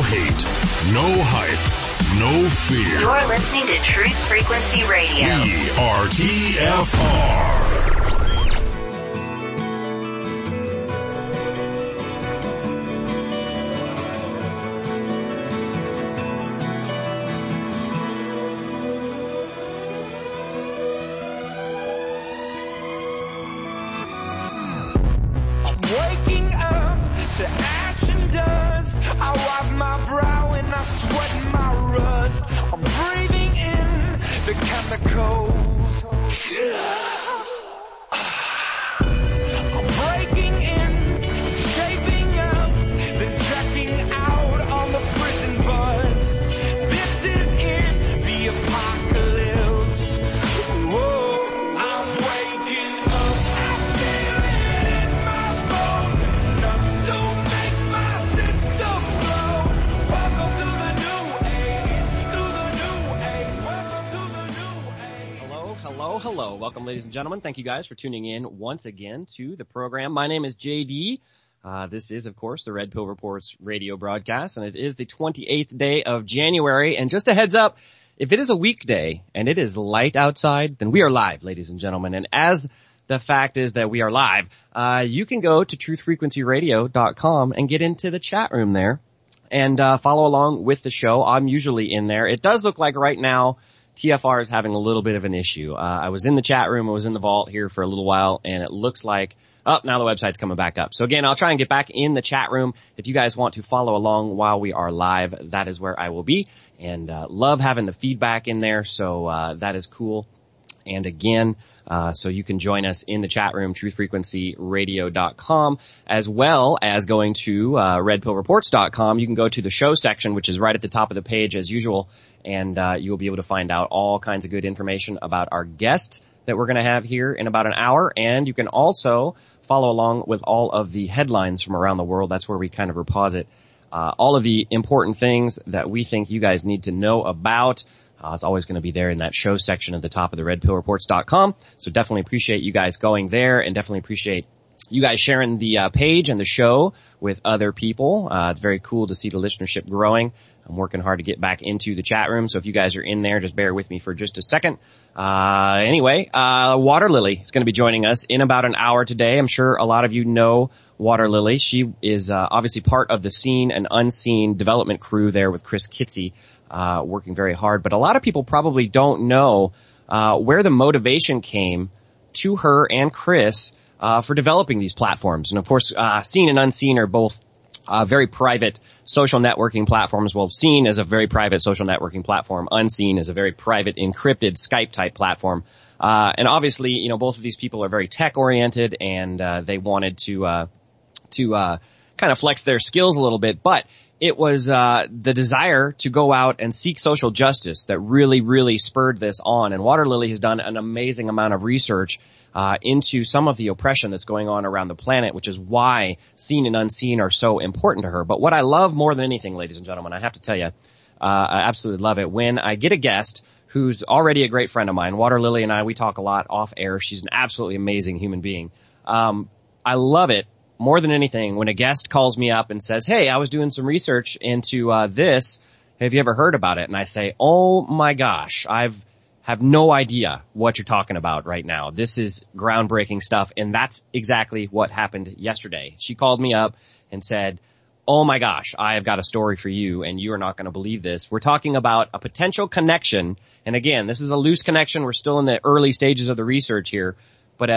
hate, no hype, no fear. You're listening to Truth Frequency Radio. We are TFR. I wipe my brow and I sweat my rust. I'm breathing in the chemicals. I'm breaking in, shaping up, then checking out on the prison bus. This is it, the apocalypse. Whoa, I'm waking up. I feel it in my bones, enough to make my system blow. Welcome to the new age, to the new age. Welcome to the new age. Hello. Welcome, ladies and gentlemen. Thank you guys for tuning in once again to the program. My name is JD. This is, of course, the Red Pill Reports radio broadcast, and it is the 28th day of January. And just a heads up, if it is a weekday and it is light outside, then we are live, ladies and gentlemen. And as the fact is that we are live, you can go to truthfrequencyradio.com and get into the chat room there and follow along with the show. I'm usually in there. It does look like right now TFR is having a little bit of an issue. I was in the chat room, I was in the vault here for a little while, and it looks like, now the website's coming back up. So again, I'll try and get back in the chat room. If you guys want to follow along while we are live, that is where I will be. And love having the feedback in there, so that is cool. And again, so you can join us in the chat room, truthfrequencyradio.com, as well as going to redpillreports.com. You can go to the show section, which is right at the top of the page as usual, and you'll be able to find out all kinds of good information about our guest that we're going to have here in about an hour. And you can also follow along with all of the headlines from around the world. That's where we kind of reposit all of the important things that we think you guys need to know about. It's always going to be there in that show section at the top of the redpillreports.com. So definitely appreciate you guys going there, and definitely appreciate you guys sharing the page and the show with other people. It's very cool to see the listenership growing. I'm working hard to get back into the chat room, so if you guys are in there, just bear with me for just a second. Anyway, Water Lily is going to be joining us in about an hour today. I'm sure a lot of you know Water Lily. She is obviously part of the Seen and Unseen development crew there with Chris Kitsy, working very hard. But a lot of people probably don't know where the motivation came to her and Chris for developing these platforms. And of course, Seen and Unseen are both very private social networking platforms. Well, Seen is a very private social networking platform. Unseen is a very private encrypted Skype type platform. And obviously, you know, both of these people are very tech oriented, and they wanted to kind of flex their skills a little bit. But it was the desire to go out and seek social justice that really spurred this on. And Water Lily has done an amazing amount of research into some of the oppression that's going on around the planet, which is why Seen and Unseen are so important to her. But what I love more than anything, ladies and gentlemen, I have to tell you, I absolutely love it when I get a guest who's already a great friend of mine. Water Lily and I, we talk a lot off air. She's an absolutely amazing human being. I love it more than anything when a guest calls me up and says, hey, I was doing some research into this. Have you ever heard about it? And I say, oh my gosh, have no idea what you're talking about right now. This is groundbreaking stuff. And that's exactly what happened yesterday. She called me up and said, oh my gosh, I have got a story for you, and you are not going to believe this. We're talking about a potential connection. And again, this is a loose connection. We're still in the early stages of the research here, but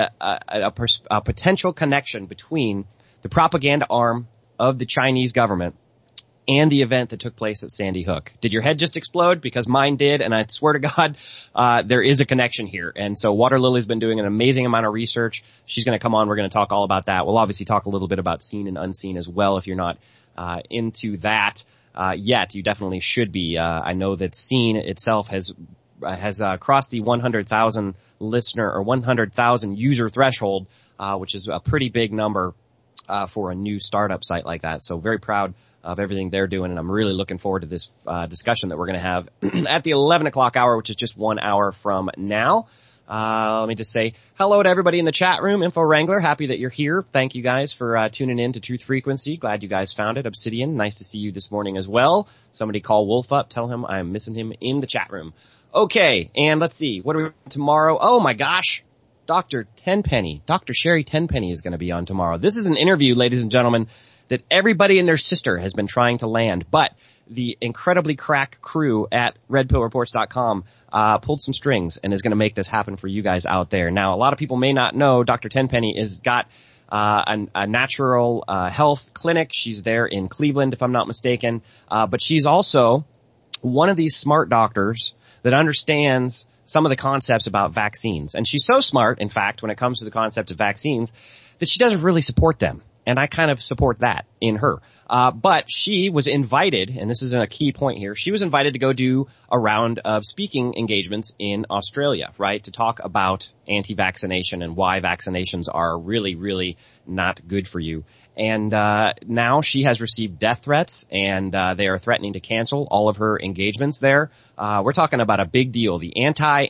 a potential connection between the propaganda arm of the Chinese government and the event that took place at Sandy Hook. Did your head just explode? Because mine did, and I swear to God, there is a connection here. And so Water Lily's been doing an amazing amount of research. She's going to come on. We're going to talk all about that. We'll obviously talk a little bit about Seen and Unseen as well. If you're not into that yet, you definitely should be. I know that Seen itself has crossed the 100,000 listener or 100,000 user threshold, which is a pretty big number for a new startup site like that. So very proud of everything they're doing, and I'm really looking forward to this discussion that we're going to have at the 11 o'clock hour, which is just 1 hour from now. Let me just say hello to everybody in the chat room. Info Wrangler, happy that you're here. Thank you guys for tuning in to Truth Frequency. Glad you guys found it. Obsidian, nice to see you this morning as well. Somebody call Wolf up. Tell him I'm missing him in the chat room. Okay, and let's see. What are we tomorrow? Oh my gosh. Dr. Tenpenny, Dr. Sherry Tenpenny is going to be on tomorrow. This is an interview, ladies and gentlemen, that everybody and their sister has been trying to land, but the incredibly crack crew at redpillreports.com pulled some strings and is going to make this happen for you guys out there. Now, a lot of people may not know Dr. Tenpenny has got a natural health clinic. She's there in Cleveland, if I'm not mistaken, but she's also one of these smart doctors that understands some of the concepts about vaccines. And she's so smart, in fact, when it comes to the concept of vaccines, that she doesn't really support them. And I kind of support that in her. But she was invited, and this is a key point here, she was invited to go do a round of speaking engagements in Australia, right, to talk about anti-vaccination and why vaccinations are really, really not good for you. And now she has received death threats, and they are threatening to cancel all of her engagements there. We're talking about a big deal. The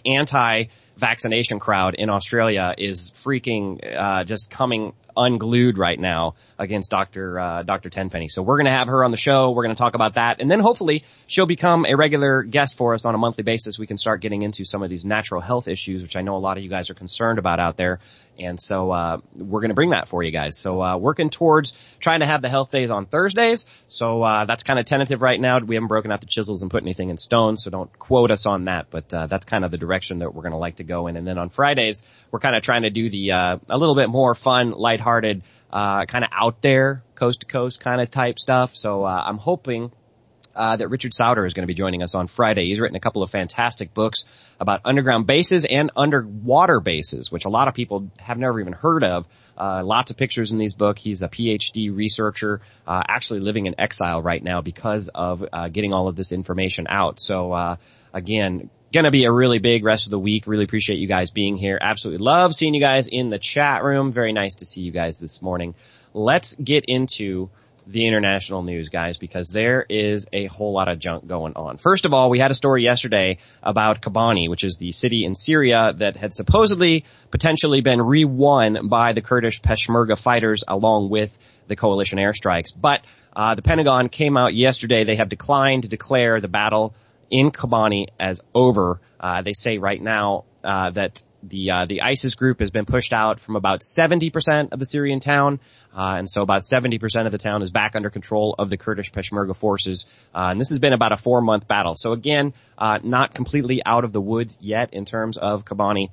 anti-vaccination crowd in Australia is freaking just coming unglued right now against Dr. Tenpenny. So we're going to have her on the show. We're going to talk about that. And then hopefully she'll become a regular guest for us on a monthly basis. We can start getting into some of these natural health issues, which I know a lot of you guys are concerned about out there. And so, we're going to bring that for you guys. So, working towards trying to have the health days on Thursdays. So, that's kind of tentative right now. We haven't broken out the chisels and put anything in stone. So don't quote us on that. But, that's kind of the direction that we're going to like to go in. And then on Fridays, we're kind of trying to do the, a little bit more fun, lighthearted, kind of out there, coast to coast kind of type stuff. So, I'm hoping that Richard Sauter is going to be joining us on Friday. He's written a couple of fantastic books about underground bases and underwater bases, which a lot of people have never even heard of. Lots of pictures in these books. He's a PhD researcher, actually living in exile right now because of getting all of this information out. So, again, gonna be a really big rest of the week. Really appreciate you guys being here. Absolutely love seeing you guys in the chat room. Very nice to see you guys this morning. Let's get into the international news, guys, because there is a whole lot of junk going on. First of all, we had a story yesterday about Kobani, which is the city in Syria that had supposedly potentially been re-won by the Kurdish Peshmerga fighters along with the coalition airstrikes. But the Pentagon came out yesterday. They have declined to declare the battle in Kobani as over. They say right now that the ISIS group has been pushed out from about 70% of the Syrian town, and so about 70% of the town is back under control of the Kurdish Peshmerga forces. And this has been about a 4-month battle. So again, not completely out of the woods yet in terms of Kobani.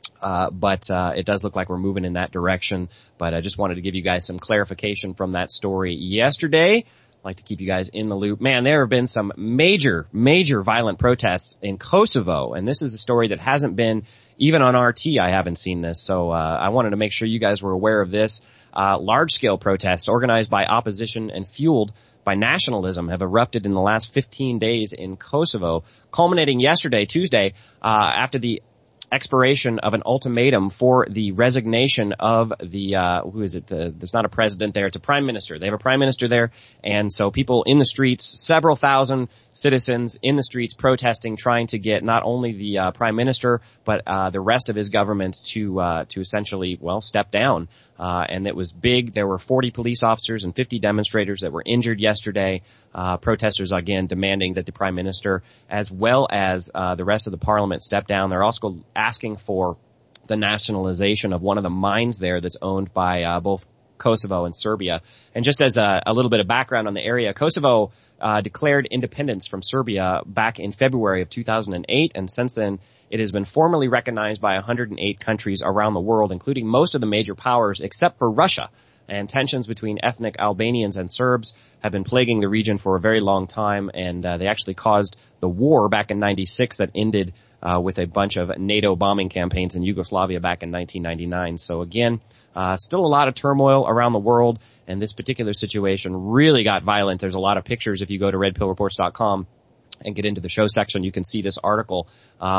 But it does look like we're moving in that direction. But I just wanted to give you guys some clarification from that story yesterday. I'd like to keep you guys in the loop. Man, there have been some major violent protests in Kosovo, and this is a story that hasn't been even on RT. I haven't seen this, so I wanted to make sure you guys were aware of this. Large-scale protests organized by opposition and fueled by nationalism have erupted in the last 15 days in Kosovo, culminating yesterday, Tuesday, after the expiration of an ultimatum for the resignation of the, who is it? There's not a president there. It's a prime minister. They have a prime minister there. And so people in the streets, several thousand citizens in the streets protesting, trying to get not only the, prime minister, but, the rest of his government to essentially, well, step down. And it was big. There were 40 police officers and 50 demonstrators that were injured yesterday. Protesters again demanding that the prime minister as well as the rest of the parliament step down. They're also asking for the nationalization of one of the mines there that's owned by both Kosovo and Serbia. And just as a little bit of background on the area, Kosovo declared independence from Serbia back in February of 2008, and since then it has been formally recognized by 108 countries around the world, including most of the major powers except for Russia. And tensions between ethnic Albanians and Serbs have been plaguing the region for a very long time, and they actually caused the war back in '96 that ended with a bunch of NATO bombing campaigns in Yugoslavia back in 1999. So again, still a lot of turmoil around the world, and this particular situation really got violent. There's a lot of pictures if you go to redpillreports.com and get into the show section. You can see this article.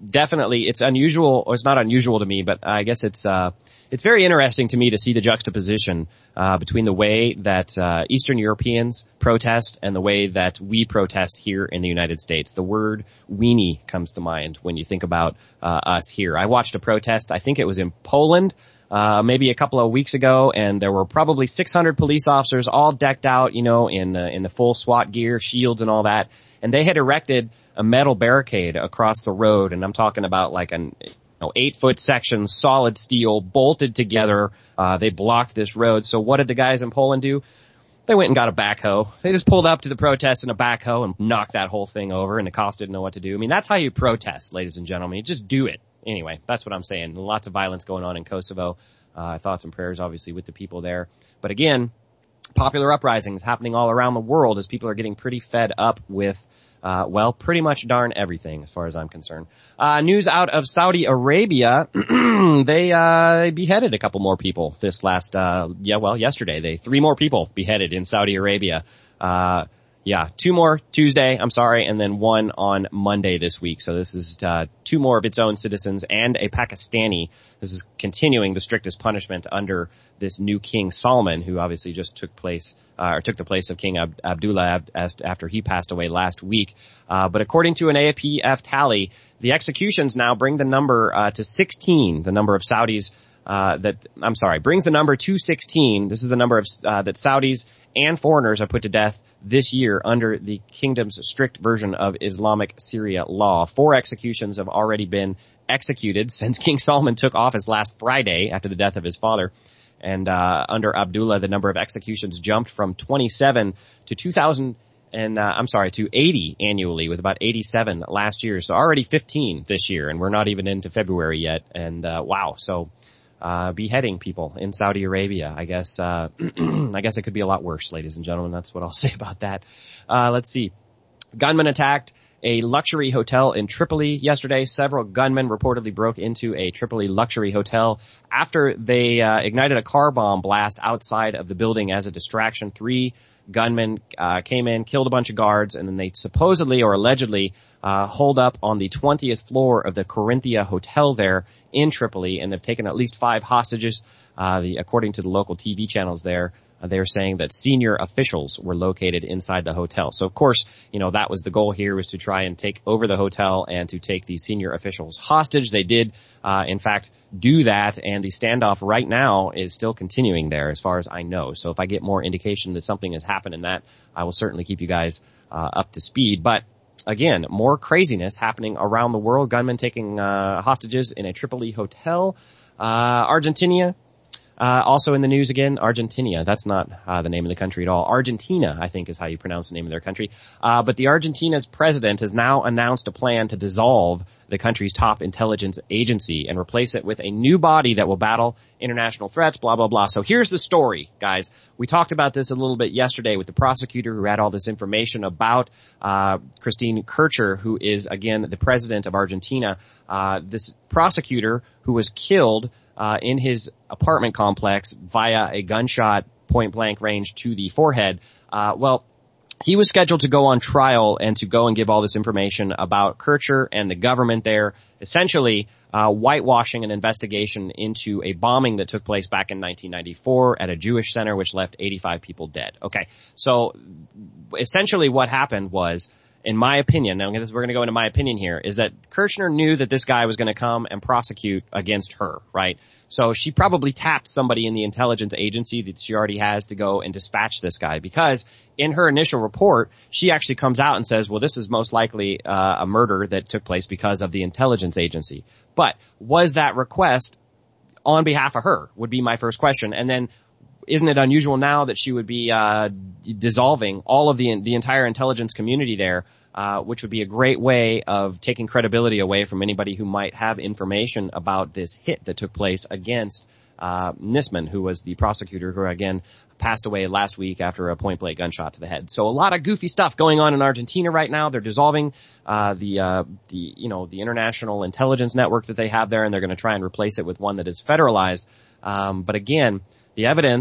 definitely, it's unusual, or it's not unusual to me, but I guess it's very interesting to me to see the juxtaposition, between the way that, Eastern Europeans protest and the way that we protest here in the United States. The word weenie comes to mind when you think about, us here. I watched a protest, I think it was in Poland, maybe a couple of weeks ago, and there were probably 600 police officers all decked out, in the full SWAT gear, shields and all that, and they had erected a metal barricade across the road, and I'm talking about like an 8-foot section, solid steel, bolted together. They blocked this road. So what did the guys in Poland do? They went and got a backhoe. They just pulled up to the protest in a backhoe and knocked that whole thing over, and the cops didn't know what to do. I mean, that's how you protest, ladies and gentlemen. You just do it. Anyway, that's what I'm saying. Lots of violence going on in Kosovo. Thoughts and prayers, obviously, with the people there. But again, popular uprisings happening all around the world as people are getting pretty fed up with pretty much darn everything as far as I'm concerned. News out of Saudi Arabia. They beheaded a couple more people this last, yesterday. 3 more people beheaded in Saudi Arabia. 2 more Tuesday, and then 1 on Monday this week. So this is, 2 more of its own citizens and a Pakistani. This is continuing the strictest punishment under this new King Salman, who obviously just took the place of King Abdullah after he passed away last week. But according to an AFP tally, the executions now bring the number, to 16, the number of Saudis, brings the number to 16. This is the number of, that Saudis and foreigners are put to death this year under the kingdom's strict version of Islamic Sharia law. 4 executions have already been executed since King Salman took office last Friday after the death of his father. And under Abdullah, the number of executions jumped from 27 to 80 annually, with about 87 last year. So already 15 this year, and we're not even into February yet. And wow, so beheading people in Saudi Arabia. I guess it could be a lot worse, ladies and gentlemen. That's what I'll say about that. Let's see. Gunmen attacked a luxury hotel in Tripoli yesterday. Several gunmen reportedly broke into a Tripoli luxury hotel after they ignited a car bomb blast outside of the building as a distraction. 3 gunmen came in, killed a bunch of guards, and then they supposedly or allegedly holed up on the 20th floor of the Corinthia Hotel there in Tripoli, and they've taken at least 5 hostages. According to the local TV channels there, they're saying that senior officials were located inside the hotel. So of course, that was the goal here, was to try and take over the hotel and to take the senior officials hostage. They did, in fact, do that, and the standoff right now is still continuing there as far as I know. So if I get more indication that something has happened in that, I will certainly keep you guys up to speed. But again, more craziness happening around the world. Gunmen taking hostages in a Tripoli hotel. Argentina, also in the news again. Argentina, that's not the name of the country at all. Argentina, I think, is how you pronounce the name of their country. But the Argentina's president has now announced a plan to dissolve the country's top intelligence agency and replace it with a new body that will battle international threats, blah, blah, blah. So here's the story, guys. We talked about this a little bit yesterday with the prosecutor who had all this information about Christine Kirchner, who is, again, the president of Argentina. This prosecutor who was killed in his apartment complex via a gunshot point-blank range to the forehead. He was scheduled to go on trial and to go and give all this information about Kirchner and the government there, essentially whitewashing an investigation into a bombing that took place back in 1994 at a Jewish center, which left 85 people dead. Okay, so essentially what happened was, in my opinion, now we're going to go into my opinion here, is that Kirchner knew that this guy was going to come and prosecute against her, right? So she probably tapped somebody in the intelligence agency that she already has to go and dispatch this guy, because in her initial report, she actually comes out and says, well, this is most likely a murder that took place because of the intelligence agency. But was that request on behalf of her, would be my first question. And then, isn't it unusual now that she would be dissolving all of the entire intelligence community there, which would be a great way of taking credibility away from anybody who might have information about this hit that took place against Nisman, who was the prosecutor who, again, passed away last week after a point-blank gunshot to the head. So a lot of goofy stuff going on in Argentina right now. They're dissolving the international intelligence network that they have there, and they're going to try and replace it with one that is federalized. But again, the evidence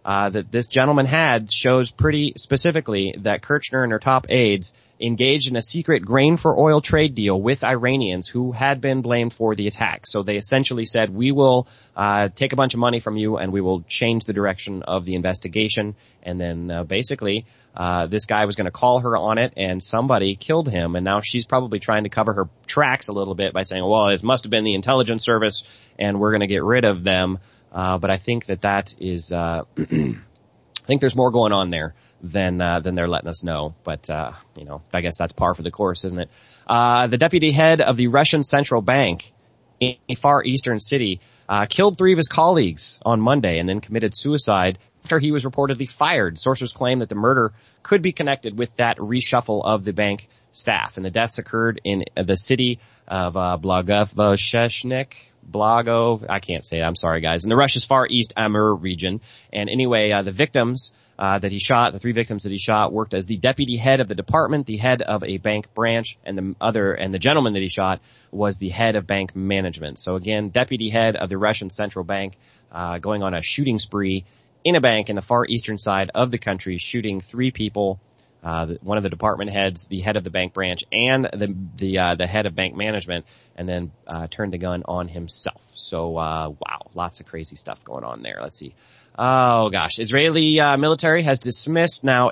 that this gentleman had shows pretty specifically that Kirchner and her top aides engaged in a secret grain for oil trade deal with Iranians who had been blamed for the attack. So they essentially said, we will take a bunch of money from you and we will change the direction of the investigation. And then basically this guy was going to call her on it, and somebody killed him. And now she's probably trying to cover her tracks a little bit by saying, well, it must have been the intelligence service and we're going to get rid of them. But I think that is I think there's more going on there than they're letting us know. But, I guess that's par for the course, isn't it? The deputy head of the Russian central bank in a far eastern city, killed 3 of his colleagues on Monday and then committed suicide after he was reportedly fired. Sources claim that the murder could be connected with that reshuffle of the bank staff. And the deaths occurred in the city of, Blago, I can't say it, I'm sorry guys, in the Russia's far east Amur region. And anyway, the victims that he shot, the 3 victims that he shot, worked as the deputy head of the department, the head of a bank branch, and the gentleman that he shot was the head of bank management. So again, deputy head of the Russian central bank, going on a shooting spree in a bank in the far eastern side of the country, shooting 3 people, one of the department heads, the head of the bank branch, and the head of bank management, and then turned the gun on himself. So wow, lots of crazy stuff going on there. Let's see. Oh gosh, Israeli military has dismissed now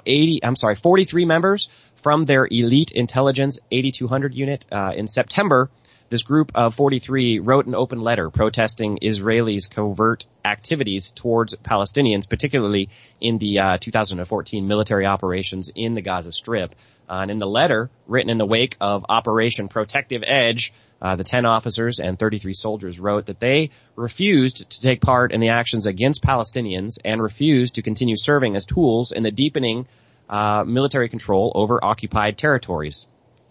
43 members from their elite intelligence 8200 unit. In September, this group of 43 wrote an open letter protesting Israelis' covert activities towards Palestinians, particularly in the 2014 military operations in the Gaza Strip. And in the letter, written in the wake of Operation Protective Edge, the 10 officers and 33 soldiers wrote that they refused to take part in the actions against Palestinians and refused to continue serving as tools in the deepening military control over occupied territories.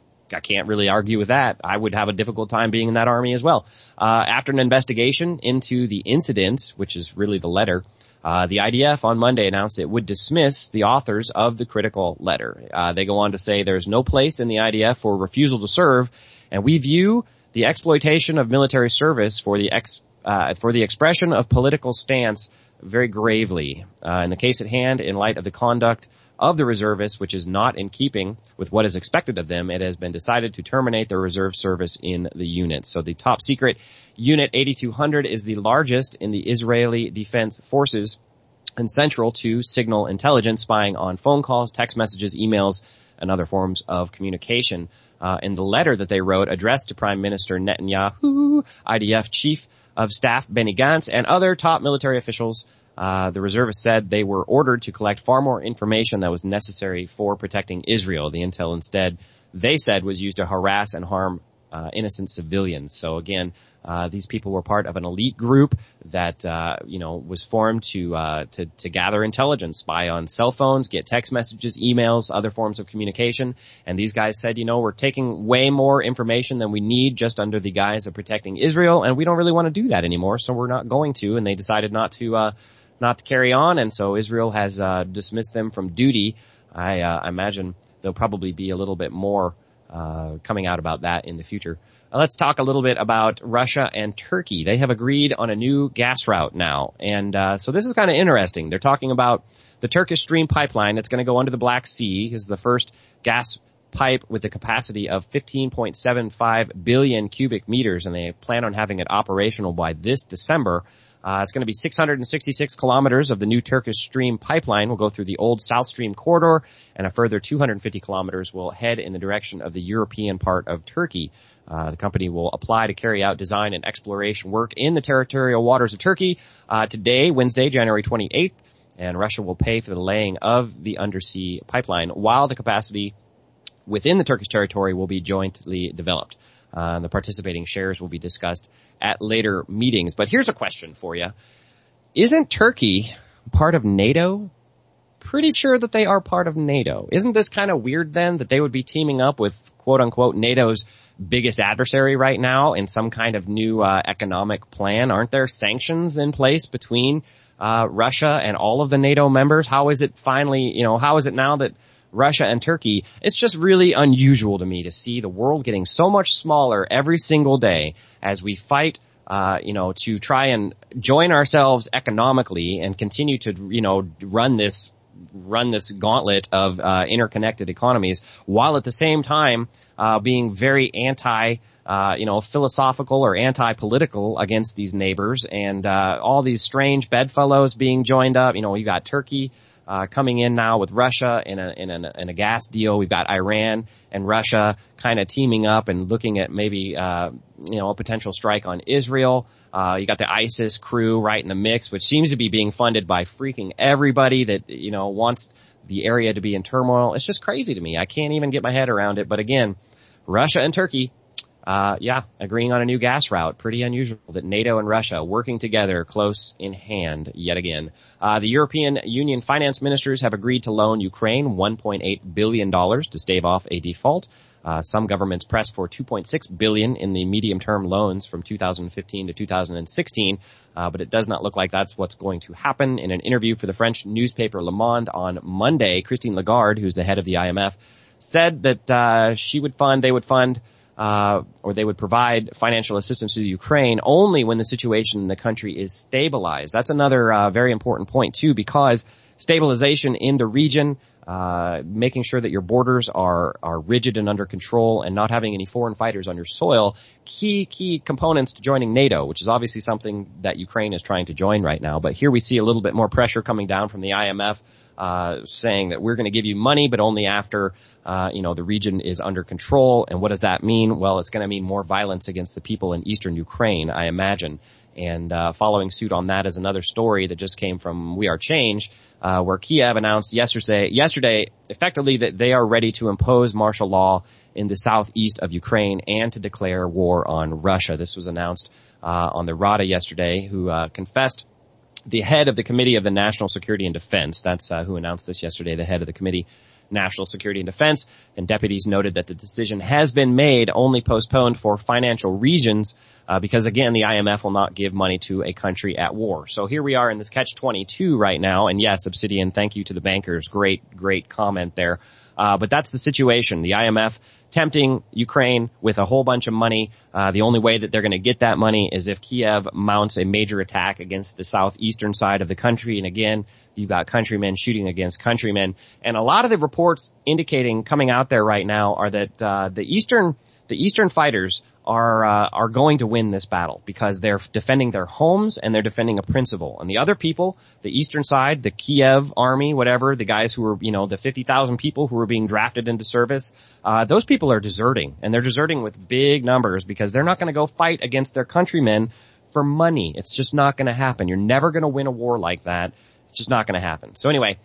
I can't really argue with that. I would have a difficult time being in that army as well. After an investigation into the incident, which is really the letter, the IDF on Monday announced it would dismiss the authors of the critical letter. They go on to say there's no place in the IDF for refusal to serve, and we view the exploitation of military service for the expression of political stance very gravely. In the case at hand, in light of the conduct of the reservists, which is not in keeping with what is expected of them, it has been decided to terminate their reserve service in the unit. So the top secret Unit 8200 is the largest in the Israeli Defense Forces and central to signal intelligence, spying on phone calls, text messages, emails, and other forms of communication. In the letter that they wrote addressed to Prime Minister Netanyahu, IDF Chief of Staff Benny Gantz, and other top military officials, the reservists said they were ordered to collect far more information that was necessary for protecting Israel. The intel instead, they said, was used to harass and harm innocent civilians. So again, these people were part of an elite group that was formed to gather intelligence, spy on cell phones, get text messages, emails, other forms of communication. And these guys said, we're taking way more information than we need just under the guise of protecting Israel, and we don't really want to do that anymore, so we're not going to. And they decided not to carry on, and so Israel has dismissed them from duty. I imagine there'll probably be a little bit more coming out about that in the future. Let's talk a little bit about Russia and Turkey. They have agreed on a new gas route now, and so this is kind of interesting. They're talking about the Turkish Stream pipeline that's going to go under the Black Sea. Is the first gas pipe with the capacity of 15.75 billion cubic meters, and they plan on having it operational by this December. It's going to be 666 kilometers of the new Turkish Stream pipeline will go through the old South Stream corridor, and a further 250 kilometers will head in the direction of the European part of Turkey. The company will apply to carry out design and exploration work in the territorial waters of Turkey today, Wednesday, January 28th, and Russia will pay for the laying of the undersea pipeline, while the capacity within the Turkish territory will be jointly developed. The participating shares will be discussed at later meetings. But here's a question for you. Isn't Turkey part of NATO? Pretty sure that they are part of NATO. Isn't this kind of weird then that they would be teaming up with quote unquote NATO's biggest adversary right now in some kind of new economic plan? Aren't there sanctions in place between Russia and all of the NATO members? How is it finally, how is it now that Russia and Turkey, it's just really unusual to me to see the world getting so much smaller every single day as we fight to try and join ourselves economically and continue to, run this gauntlet of interconnected economies, while at the same time being very philosophical or anti-political against these neighbors, and all these strange bedfellows being joined up. You got Turkey coming in now with Russia in a gas deal. We've got Iran and Russia kind of teaming up and looking at maybe a potential strike on Israel. You got the ISIS crew right in the mix, which seems to be being funded by freaking everybody that wants the area to be in turmoil. It's just crazy to me. I can't even get my head around it. But again, Russia and Turkey, agreeing on a new gas route. Pretty unusual that NATO and Russia working together close in hand yet again. The European Union finance ministers have agreed to loan Ukraine $1.8 billion to stave off a default. Some governments pressed for $2.6 billion in the medium-term loans from 2015 to 2016, but it does not look like that's what's going to happen. In an interview for the French newspaper Le Monde on Monday, Christine Lagarde, who's the head of the IMF, said that they would provide financial assistance to the Ukraine only when the situation in the country is stabilized. That's another very important point too, because stabilization in the region, making sure that your borders are rigid and under control and not having any foreign fighters on your soil, key components to joining NATO, which is obviously something that Ukraine is trying to join right now. But here we see a little bit more pressure coming down from the IMF, saying that we're going to give you money, but only after, the region is under control. And what does that mean? Well, it's going to mean more violence against the people in eastern Ukraine, I imagine. And following suit on that is another story that just came from We Are Change, where Kiev announced yesterday, effectively that they are ready to impose martial law in the southeast of Ukraine and to declare war on Russia. This was announced on the Rada yesterday, who confessed. The head of the Committee of the National Security and Defense, that's who announced this yesterday, the head of the Committee, National Security and Defense, and deputies noted that the decision has been made, only postponed for financial reasons, because again, the IMF will not give money to a country at war. So here we are in this catch-22 right now, and yes, Obsidian, thank you to the bankers. Great comment there. But that's the situation. The IMF tempting Ukraine with a whole bunch of money. The only way that they're going to get that money is if Kiev mounts a major attack against the southeastern side of the country. And again, you've got countrymen shooting against countrymen. And a lot of the reports indicating coming out there right now are that the eastern fighters are going to win this battle because they're defending their homes and they're defending a principle. And the other people, the eastern side, the Kiev army, whatever, the guys who were, the 50,000 people who were being drafted into service, those people are deserting, and they're deserting with big numbers because they're not going to go fight against their countrymen for money. It's just not going to happen. You're never going to win a war like that. It's just not going to happen. So anyway,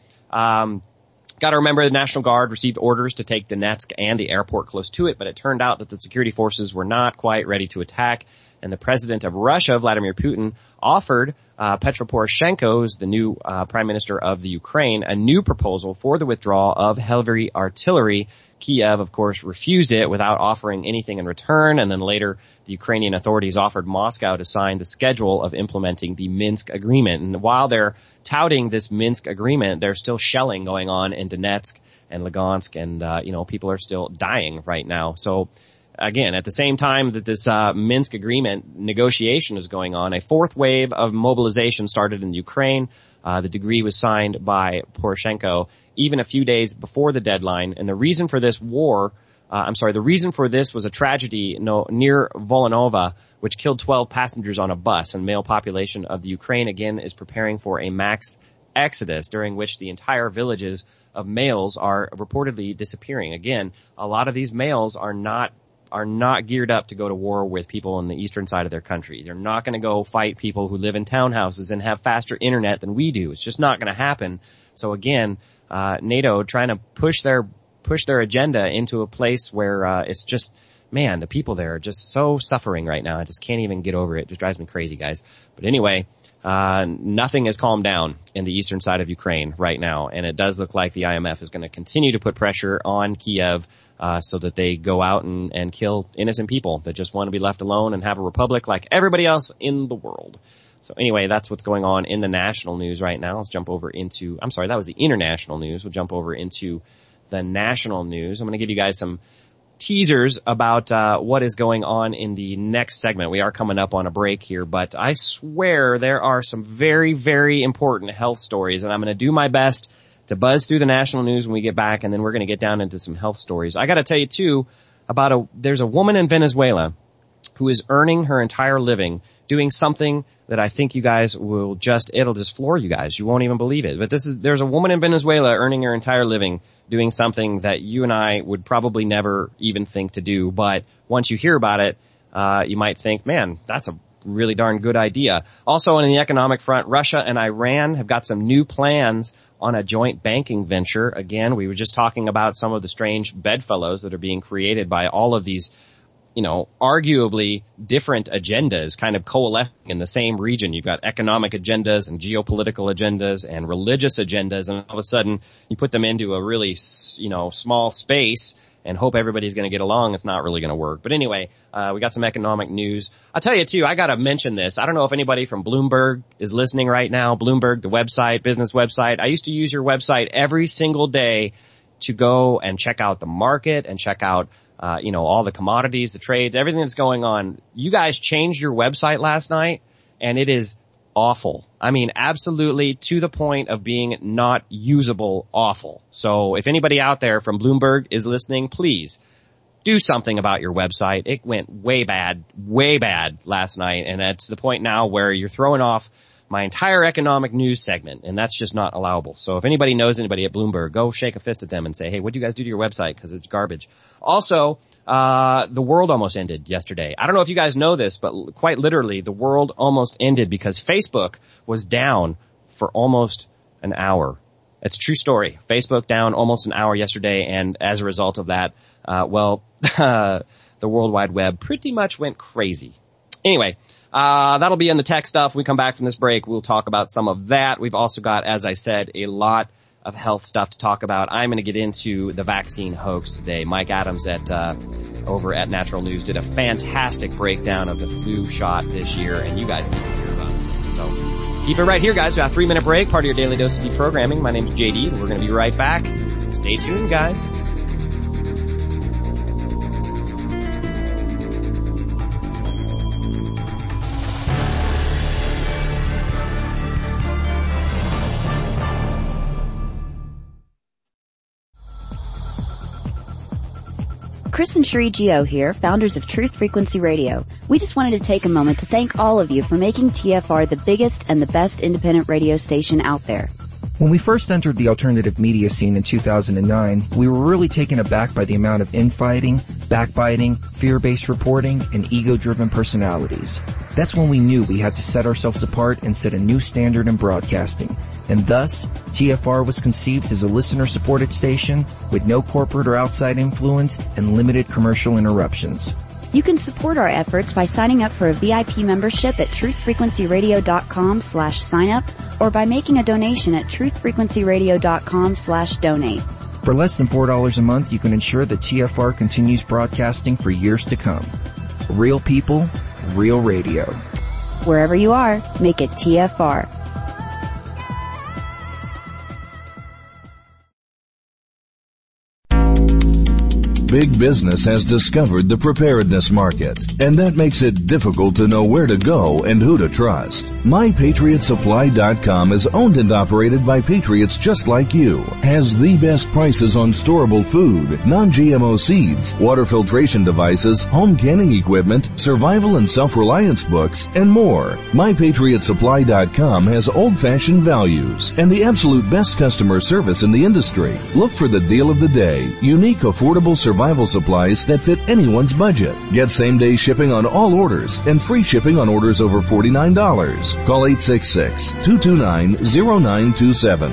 got to remember the National Guard received orders to take Donetsk and the airport close to it, but it turned out that the security forces were not quite ready to attack. And the president of Russia, Vladimir Putin, offered Petro Poroshenko, who's the new prime minister of the Ukraine, a new proposal for the withdrawal of heavy artillery. Kiev, of course, refused it without offering anything in return, and then later the Ukrainian authorities offered Moscow to sign the schedule of implementing the Minsk agreement. And while they're touting this Minsk agreement, there's still shelling going on in Donetsk and Lugansk, and people are still dying right now. So again, at the same time that this Minsk agreement negotiation is going on, a fourth wave of mobilization started in Ukraine. The decree was signed by Poroshenko even a few days before the deadline, and the reason for this was a tragedy near Volanova, which killed 12 passengers on a bus, and male population of the Ukraine again is preparing for a mass exodus, during which the entire villages of males are reportedly disappearing. Again, a lot of these males are not geared up to go to war with people on the eastern side of their country. They're not going to go fight people who live in townhouses and have faster internet than we do. It's just not going to happen. So again, NATO trying to push their agenda into a place where it's just, man, the people there are just so suffering right now. I just can't even get over it. It just drives me crazy, guys. But anyway, nothing has calmed down in the eastern side of Ukraine right now, and it does look like the IMF is going to continue to put pressure on Kiev so that they go out and kill innocent people that just want to be left alone and have a republic like everybody else in the world. So anyway, that's what's going on in the national news right now. Let's jump over into, that was the international news. We'll jump over into the national news. I'm going to give you guys some teasers about what is going on in the next segment. We are coming up on a break here, but I swear there are some very, very important health stories, and I'm going to do my best to buzz through the national news when we get back, and then we're going to get down into some health stories. I got to tell you too about there's a woman in Venezuela who is earning her entire living doing something that I think you guys will it'll just floor you guys. You won't even believe it. But there's a woman in Venezuela earning her entire living doing something that you and I would probably never even think to do. But once you hear about it, you might think, man, that's a really darn good idea. Also on the economic front, Russia and Iran have got some new plans on a joint banking venture. Again, we were just talking about some of the strange bedfellows that are being created by all of these, arguably different agendas kind of coalescing in the same region. You've got economic agendas and geopolitical agendas and religious agendas, and all of a sudden you put them into a really, small space and hope everybody's going to get along. It's not really going to work. But anyway, we got some economic news. I'll tell you too, I got to mention this. I don't know if anybody from Bloomberg is listening right now. Bloomberg, the website, business website. I used to use your website every single day to go and check out the market and check out all the commodities, the trades, everything that's going on. You guys changed your website last night, and it is awful. I mean, absolutely to the point of being not usable awful. So if anybody out there from Bloomberg is listening, please do something about your website. It went way bad last night, and that's the point now where you're throwing off my entire economic news segment, and that's just not allowable. So if anybody knows anybody at Bloomberg, go shake a fist at them and say, hey, what do you guys do to your website? Because it's garbage. Also, the world almost ended yesterday. I don't know if you guys know this, but quite literally, the world almost ended because Facebook was down for almost an hour. It's a true story. Facebook down almost an hour yesterday, and as a result of that, the World Wide Web pretty much went crazy. Anyway, that'll be in the tech stuff. When we come back from this break, we'll talk about some of that. We've also got, as I said, a lot of health stuff to talk about. I'm going to get into the vaccine hoax today. Mike Adams over at Natural News did a fantastic breakdown of the flu shot this year, and you guys need to hear about this. So keep it right here, guys. We got a 3-minute break, part of your daily dose of deprogramming. My name's JD, and we're going to be right back. Stay tuned, guys. Chris and Sheree Geo here, founders of Truth Frequency Radio. We just wanted to take a moment to thank all of you for making TFR the biggest and the best independent radio station out there. When we first entered the alternative media scene in 2009, we were really taken aback by the amount of infighting, backbiting, fear-based reporting, and ego-driven personalities. That's when we knew we had to set ourselves apart and set a new standard in broadcasting. And thus, TFR was conceived as a listener-supported station with no corporate or outside influence and limited commercial interruptions. You can support our efforts by signing up for a VIP membership at truthfrequencyradio.com/sign-up or by making a donation at truthfrequencyradio.com/donate. For less than $4 a month, you can ensure that TFR continues broadcasting for years to come. Real people, real radio. Wherever you are, make it TFR. Big business has discovered the preparedness market, and that makes it difficult to know where to go and who to trust. MyPatriotSupply.com is owned and operated by patriots just like you. Has the best prices on storable food, non-GMO seeds, water filtration devices, home canning equipment, survival and self-reliance books, and more. MyPatriotSupply.com has old-fashioned values and the absolute best customer service in the industry. Look for the deal of the day. Unique, affordable survival supplies that fit anyone's budget. Get same-day shipping on all orders and free shipping on orders over $49. Call 866-229-0927.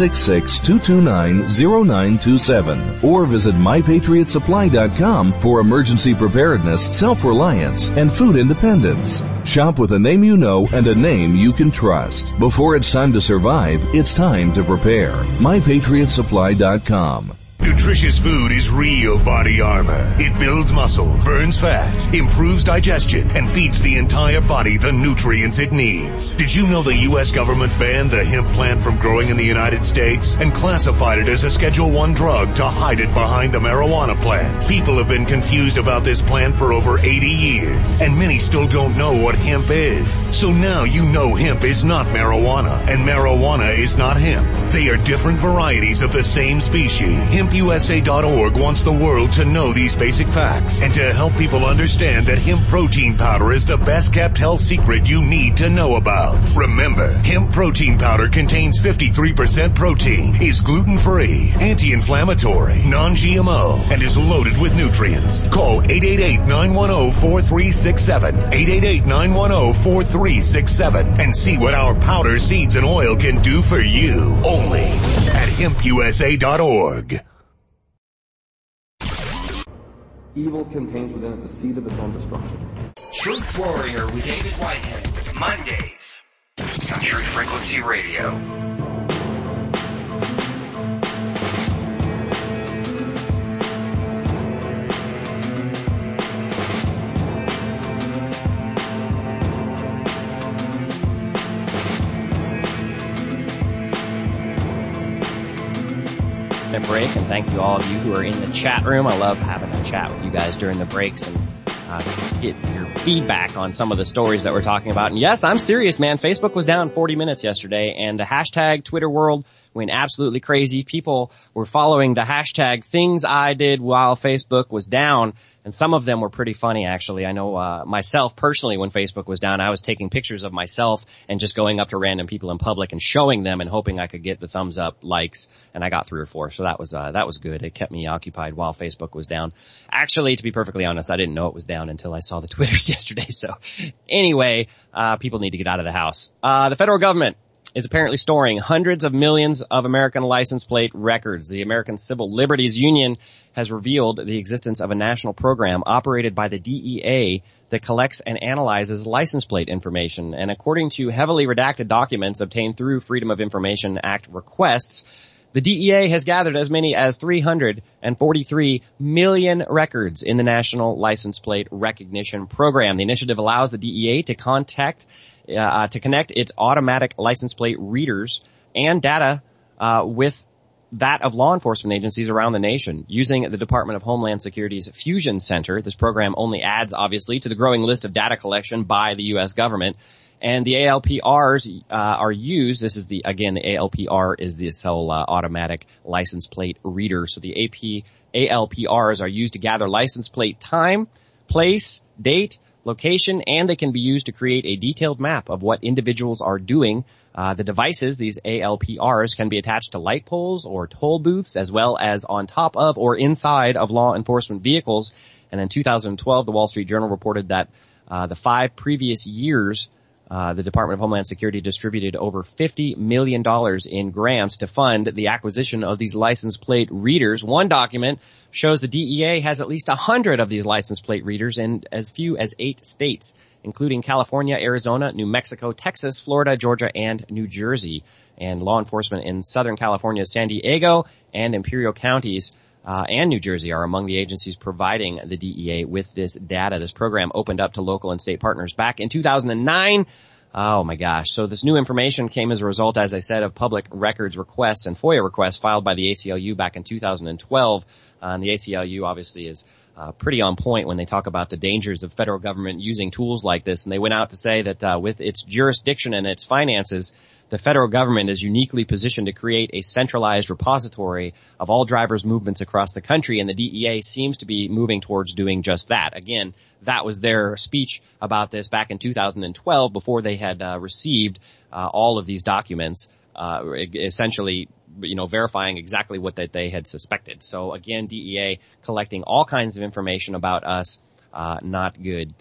866-229-0927. Or visit MyPatriotSupply.com for emergency preparedness, self-reliance, and food independence. Shop with a name you know and a name you can trust. Before it's time to survive, it's time to prepare. MyPatriotSupply.com. Nutritious food is real body armor. It builds muscle, burns fat, improves digestion, and feeds the entire body the nutrients it needs. Did you know the U.S. government banned the hemp plant from growing in the United States and classified it as a Schedule I drug to hide it behind the marijuana plant? People have been confused about this plant for over 80 years, and many still don't know what hemp is. So now you know hemp is not marijuana, and marijuana is not hemp. They are different varieties of the same species. HempUSA.org wants the world to know these basic facts and to help people understand that hemp protein powder is the best kept health secret you need to know about. Remember, hemp protein powder contains 53% protein, is gluten-free, anti-inflammatory, non-GMO, and is loaded with nutrients. Call 888-910-4367, 888-910-4367, and see what our powder, seeds, and oil can do for you. Only at HempUSA.org. Evil contains within it the seed of its own destruction. Truth Warrior with David Whitehead. Mondays on Truth Frequency Radio. Break, and thank you all of you who are in the chat room. I love having a chat with you guys during the breaks and get your feedback on some of the stories that we're talking about. And yes, I'm serious, man. Facebook was down 40 minutes yesterday, and the hashtag Twitter world went absolutely crazy. People were following the hashtag things I did while Facebook was down, and some of them were pretty funny, actually. I know myself personally, when Facebook was down, I was taking pictures of myself and just going up to random people in public and showing them and hoping I could get the thumbs up likes, and I got 3 or 4. So that was good. It kept me occupied while Facebook was down. Actually, to be perfectly honest, I didn't know it was down until I saw the Twitters yesterday. So anyway, people need to get out of the house. The federal government is apparently storing hundreds of millions of American license plate records. The American Civil Liberties Union has revealed the existence of a national program operated by the DEA that collects and analyzes license plate information. And according to heavily redacted documents obtained through Freedom of Information Act requests, the DEA has gathered as many as 343 million records in the National License Plate Recognition Program. The initiative allows the DEA to connect its automatic license plate readers and data with that of law enforcement agencies around the nation. Using the Department of Homeland Security's Fusion Center, this program only adds, obviously, to the growing list of data collection by the U.S. government. And the ALPRs are used. This is the ALPR is this whole automatic license plate reader. So the ALPRs are used to gather license plate time, place, date, location, and they can be used to create a detailed map of what individuals are doing. The devices, these ALPRs, can be attached to light poles or toll booths, as well as on top of or inside of law enforcement vehicles. And in 2012, the Wall Street Journal reported that the 5 previous years, the Department of Homeland Security distributed over $50 million in grants to fund the acquisition of these license plate readers. One document shows the DEA has at least 100 of these license plate readers in as few as 8 states, including California, Arizona, New Mexico, Texas, Florida, Georgia, and New Jersey. And law enforcement in Southern California's San Diego and Imperial counties and New Jersey are among the agencies providing the DEA with this data. This program opened up to local and state partners back in 2009. Oh my gosh. So this new information came as a result, as I said, of public records requests and FOIA requests filed by the ACLU back in 2012. And the ACLU obviously is pretty on point when they talk about the dangers of federal government using tools like this. And they went out to say that with its jurisdiction and its finances, the federal government is uniquely positioned to create a centralized repository of all drivers' movements across the country, and the DEA seems to be moving towards doing just that. Again, that was their speech about this back in 2012 before they had received all of these documents, essentially, verifying exactly what that they had suspected. So again, DEA collecting all kinds of information about us, not good.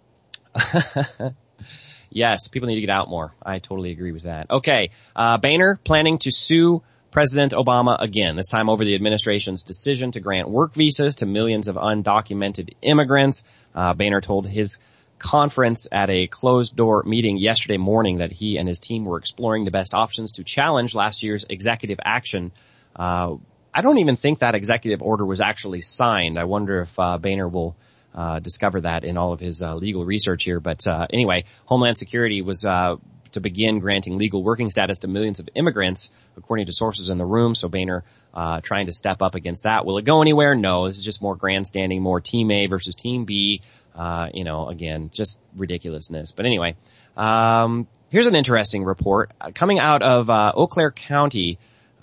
Yes, people need to get out more. I totally agree with that. Okay, Boehner planning to sue President Obama again, this time over the administration's decision to grant work visas to millions of undocumented immigrants. Boehner told his conference at a closed-door meeting yesterday morning that he and his team were exploring the best options to challenge last year's executive action I don't even think that executive order was actually signed. I wonder if Boehner will discover that in all of his legal research here. But anyway, Homeland Security was to begin granting legal working status to millions of immigrants, according to sources in the room. So Boehner trying to step up against that. Will it go anywhere? No. This is just more grandstanding, more Team A versus Team B. Again, just ridiculousness. But anyway, here's an interesting report coming out of Eau Claire County,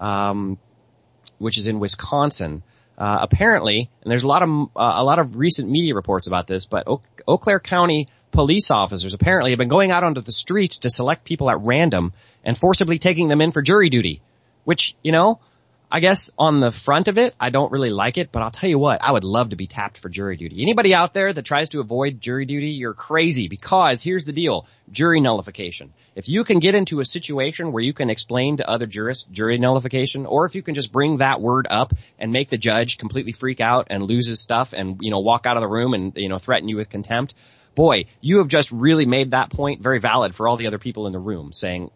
which is in Wisconsin. Apparently, and there's a lot of recent media reports about this, but Eau Claire County police officers apparently have been going out onto the streets to select people at random and forcibly taking them in for jury duty, which, I guess on the front of it, I don't really like it, but I'll tell you what, I would love to be tapped for jury duty. Anybody out there that tries to avoid jury duty, you're crazy, because here's the deal, jury nullification. If you can get into a situation where you can explain to other jurists jury nullification, or if you can just bring that word up and make the judge completely freak out and lose his stuff and, walk out of the room and, threaten you with contempt, boy, you have just really made that point very valid for all the other people in the room, saying,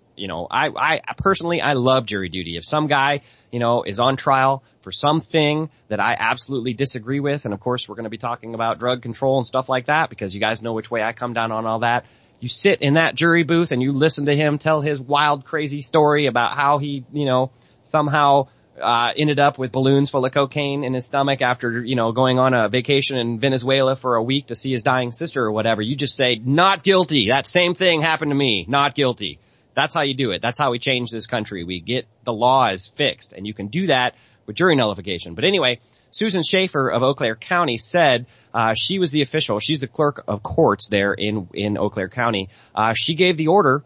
I personally, I love jury duty. If some guy, is on trial for something that I absolutely disagree with, and of course we're going to be talking about drug control and stuff like that, because you guys know which way I come down on all that. You sit in that jury booth and you listen to him tell his wild, crazy story about how he, somehow ended up with balloons full of cocaine in his stomach after, going on a vacation in Venezuela for a week to see his dying sister or whatever. You just say, not guilty. That same thing happened to me. Not guilty. That's how you do it. That's how we change this country. We get the laws fixed, and you can do that with jury nullification. But anyway, Susan Schaefer of Eau Claire County said she was the official. She's the clerk of courts there in Eau Claire County. She gave the order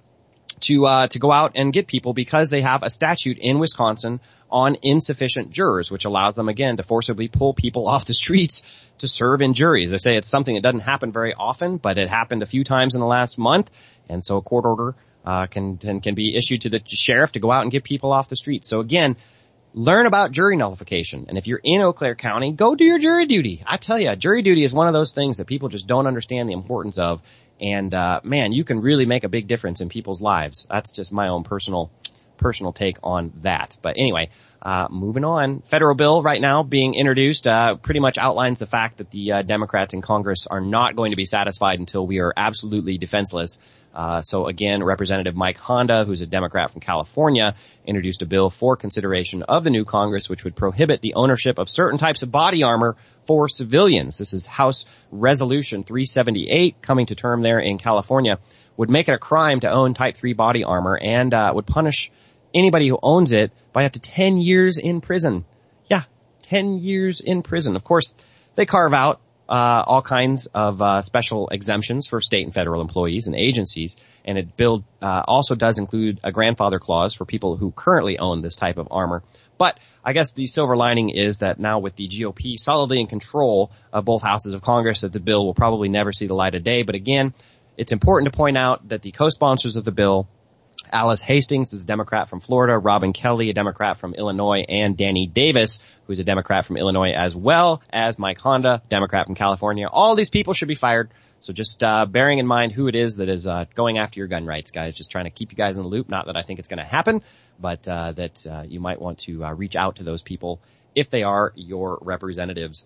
to go out and get people because they have a statute in Wisconsin on insufficient jurors, which allows them, again, to forcibly pull people off the streets to serve in juries. They say it's something that doesn't happen very often, but it happened a few times in the last month, and so a court order can be issued to the sheriff to go out and get people off the street. So again, learn about jury nullification. And if you're in Eau Claire County, go do your jury duty. I tell you, jury duty is one of those things that people just don't understand the importance of. And, man, you can really make a big difference in people's lives. That's just my own personal take on that. But anyway, moving on. Federal bill right now being introduced, pretty much outlines the fact that the Democrats in Congress are not going to be satisfied until we are absolutely defenseless. So again, Representative Mike Honda, who's a Democrat from California, introduced a bill for consideration of the new Congress, which would prohibit the ownership of certain types of body armor for civilians. This is House Resolution 378, coming to term there in California, would make it a crime to own Type 3 body armor and would punish anybody who owns it by up to 10 years in prison. Yeah, 10 years in prison. Of course, they carve out all kinds of special exemptions for state and federal employees and agencies, and it bill also does include a grandfather clause for people who currently own this type of armor. But I guess the silver lining is that now with the GOP solidly in control of both houses of Congress, that the bill will probably never see the light of day. But again, it's important to point out that the co-sponsors of the bill, Alice Hastings is a Democrat from Florida, Robin Kelly, a Democrat from Illinois, and Danny Davis, who's a Democrat from Illinois, as well as Mike Honda, Democrat from California. All these people should be fired. So just bearing in mind who it is that is going after your gun rights, guys. Just trying to keep you guys in the loop. Not that I think it's going to happen, but that you might want to reach out to those people if they are your representatives.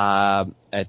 A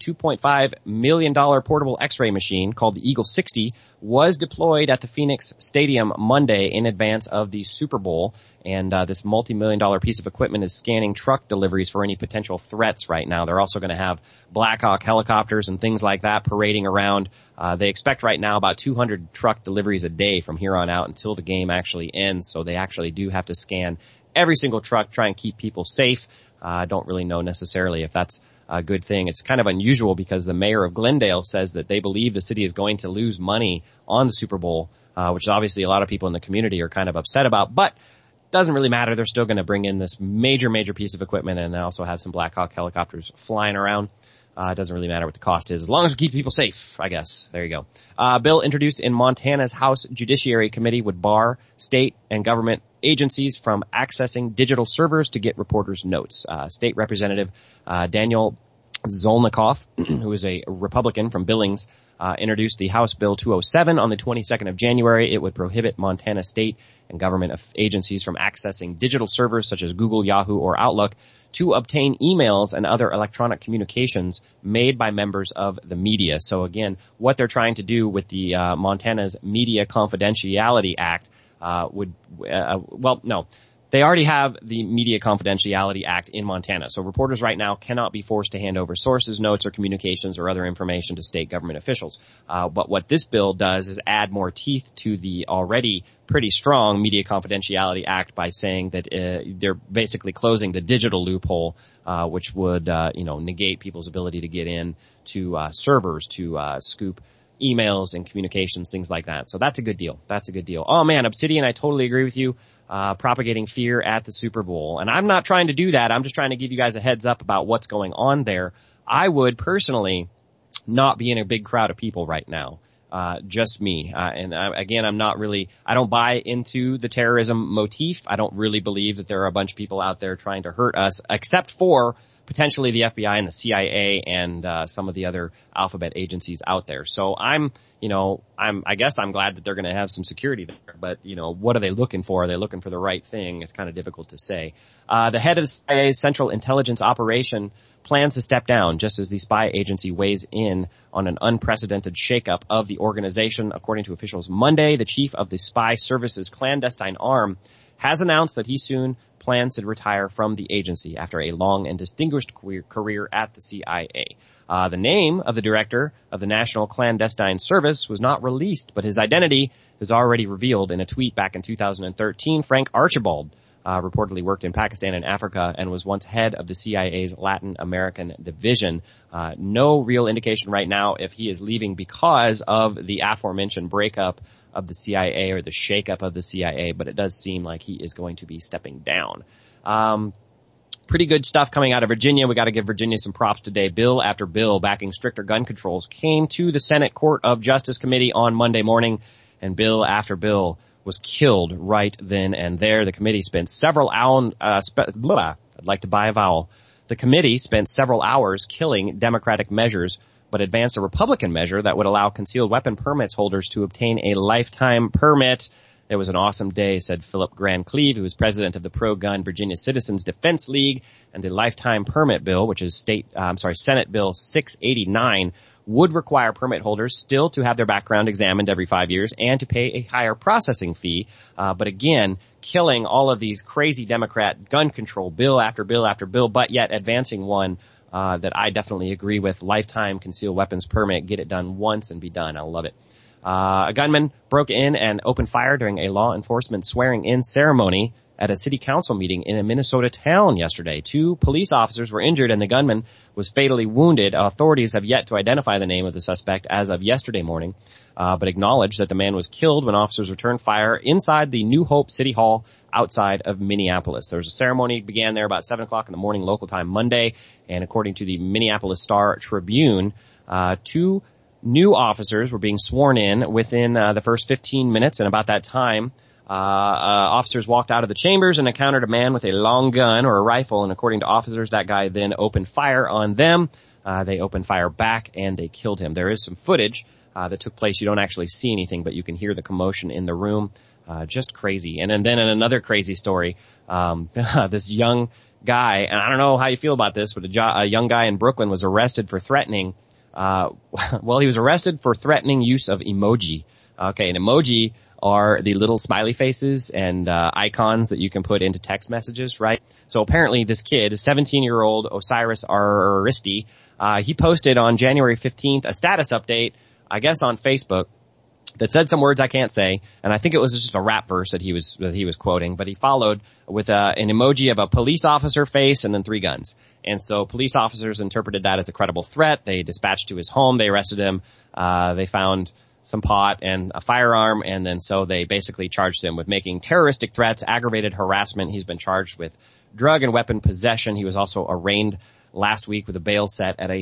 $2.5 million portable X-ray machine called the Eagle 60 was deployed at the Phoenix Stadium Monday in advance of the Super Bowl. And this multi-million-dollar piece of equipment is scanning truck deliveries for any potential threats right now. They're also going to have Black Hawk helicopters and things like that parading around. They expect right now about 200 truck deliveries a day from here on out until the game actually ends. So they actually do have to scan every single truck, try and keep people safe. I don't really know necessarily if that's a good thing. It's kind of unusual because the mayor of Glendale says that they believe the city is going to lose money on the Super Bowl, which obviously a lot of people in the community are kind of upset about, but doesn't really matter. They're still going to bring in this major piece of equipment, and they also have some Black Hawk helicopters flying around. It doesn't really matter what the cost is, as long as we keep people safe, I guess. There you go. Bill introduced in Montana's House Judiciary Committee would bar state and government agencies from accessing digital servers to get reporters' notes. State Representative Daniel Zolnikoff, who is a Republican from Billings, introduced the House Bill 207 on the 22nd of January. It would prohibit Montana state and government agencies from accessing digital servers such as Google, Yahoo, or Outlook to obtain emails and other electronic communications made by members of the media. So again, what they're trying to do with the Montana's Media Confidentiality Act they already have the Media Confidentiality Act in Montana. So reporters right now cannot be forced to hand over sources, notes, or communications or other information to state government officials. But what this bill does is add more teeth to the already pretty strong Media Confidentiality Act by saying that they're basically closing the digital loophole, which would negate people's ability to get in to servers to scoop emails and communications, things like that. So that's a good deal. That's a good deal. Oh man, Obsidian, I totally agree with you. Propagating fear at the Super Bowl. And I'm not trying to do that. I'm just trying to give you guys a heads up about what's going on there. I would personally not be in a big crowd of people right now. Just me. I don't buy into the terrorism motif. I don't really believe that there are a bunch of people out there trying to hurt us, except for potentially the FBI and the CIA and some of the other alphabet agencies out there. So I guess I'm glad that they're going to have some security there. But, what are they looking for? Are they looking for the right thing? It's kind of difficult to say. The head of the CIA's Central Intelligence Operation plans to step down just as the spy agency weighs in on an unprecedented shakeup of the organization. According to officials Monday, the chief of the spy service's clandestine arm has announced that he soon plans to retire from the agency after a long and distinguished career at the CIA. The name of the director of the National Clandestine Service was not released, but his identity is already revealed in a tweet back in 2013. Frank Archibald reportedly worked in Pakistan and Africa and was once head of the CIA's Latin American division. No real indication right now if he is leaving because of the aforementioned breakup of the CIA or the shakeup of the CIA, but it does seem like he is going to be stepping down. Pretty good stuff coming out of Virginia. We got to give Virginia some props today. Bill after bill backing stricter gun controls came to the Senate Court of Justice Committee on Monday morning, and bill after bill was killed right then and there. The committee spent several hours, I'd like to buy a vowel. The committee spent several hours killing Democratic measures, but advanced a Republican measure that would allow concealed weapon permits holders to obtain a lifetime permit. It was an awesome day, said Philip Grand Cleve, who is president of the pro-gun Virginia Citizens Defense League. And the lifetime permit bill, which is Senate Bill 689, would require permit holders still to have their background examined every 5 years and to pay a higher processing fee. But again, killing all of these crazy Democrat gun control bill after bill after bill, but yet advancing one that I definitely agree with. Lifetime concealed weapons permit. Get it done once and be done. I love it. A gunman broke in and opened fire during a law enforcement swearing-in ceremony at a city council meeting in a Minnesota town yesterday. 2 police officers were injured and the gunman was fatally wounded. Authorities have yet to identify the name of the suspect as of yesterday morning, but acknowledged that the man was killed when officers returned fire inside the New Hope City Hall outside of Minneapolis. There was a ceremony began there about 7 o'clock in the morning local time Monday, and according to the Minneapolis Star-Tribune, 2 new officers were being sworn in within the first 15 minutes, and about that time, officers walked out of the chambers and encountered a man with a long gun or a rifle, and according to officers, that guy then opened fire on them. They opened fire back, and they killed him. There is some footage that took place. You don't actually see anything, but you can hear the commotion in the room. Just crazy. And then in another crazy story, this young guy, and I don't know how you feel about this, but a young guy in Brooklyn was arrested for threatening he was arrested for threatening use of emoji. Okay, an emoji are the little smiley faces and icons that you can put into text messages, right? So apparently this kid, a 17-year-old Osiris Aristi, he posted on January 15th a status update, I guess on Facebook, that said some words I can't say, and I think it was just a rap verse that he was quoting, but he followed with an emoji of a police officer face and then 3 guns. And so police officers interpreted that as a credible threat. They dispatched to his home. They arrested him. They found some pot and a firearm, and then so they basically charged him with making terroristic threats, aggravated harassment. He's been charged with drug and weapon possession. He was also arraigned last week with a bail set at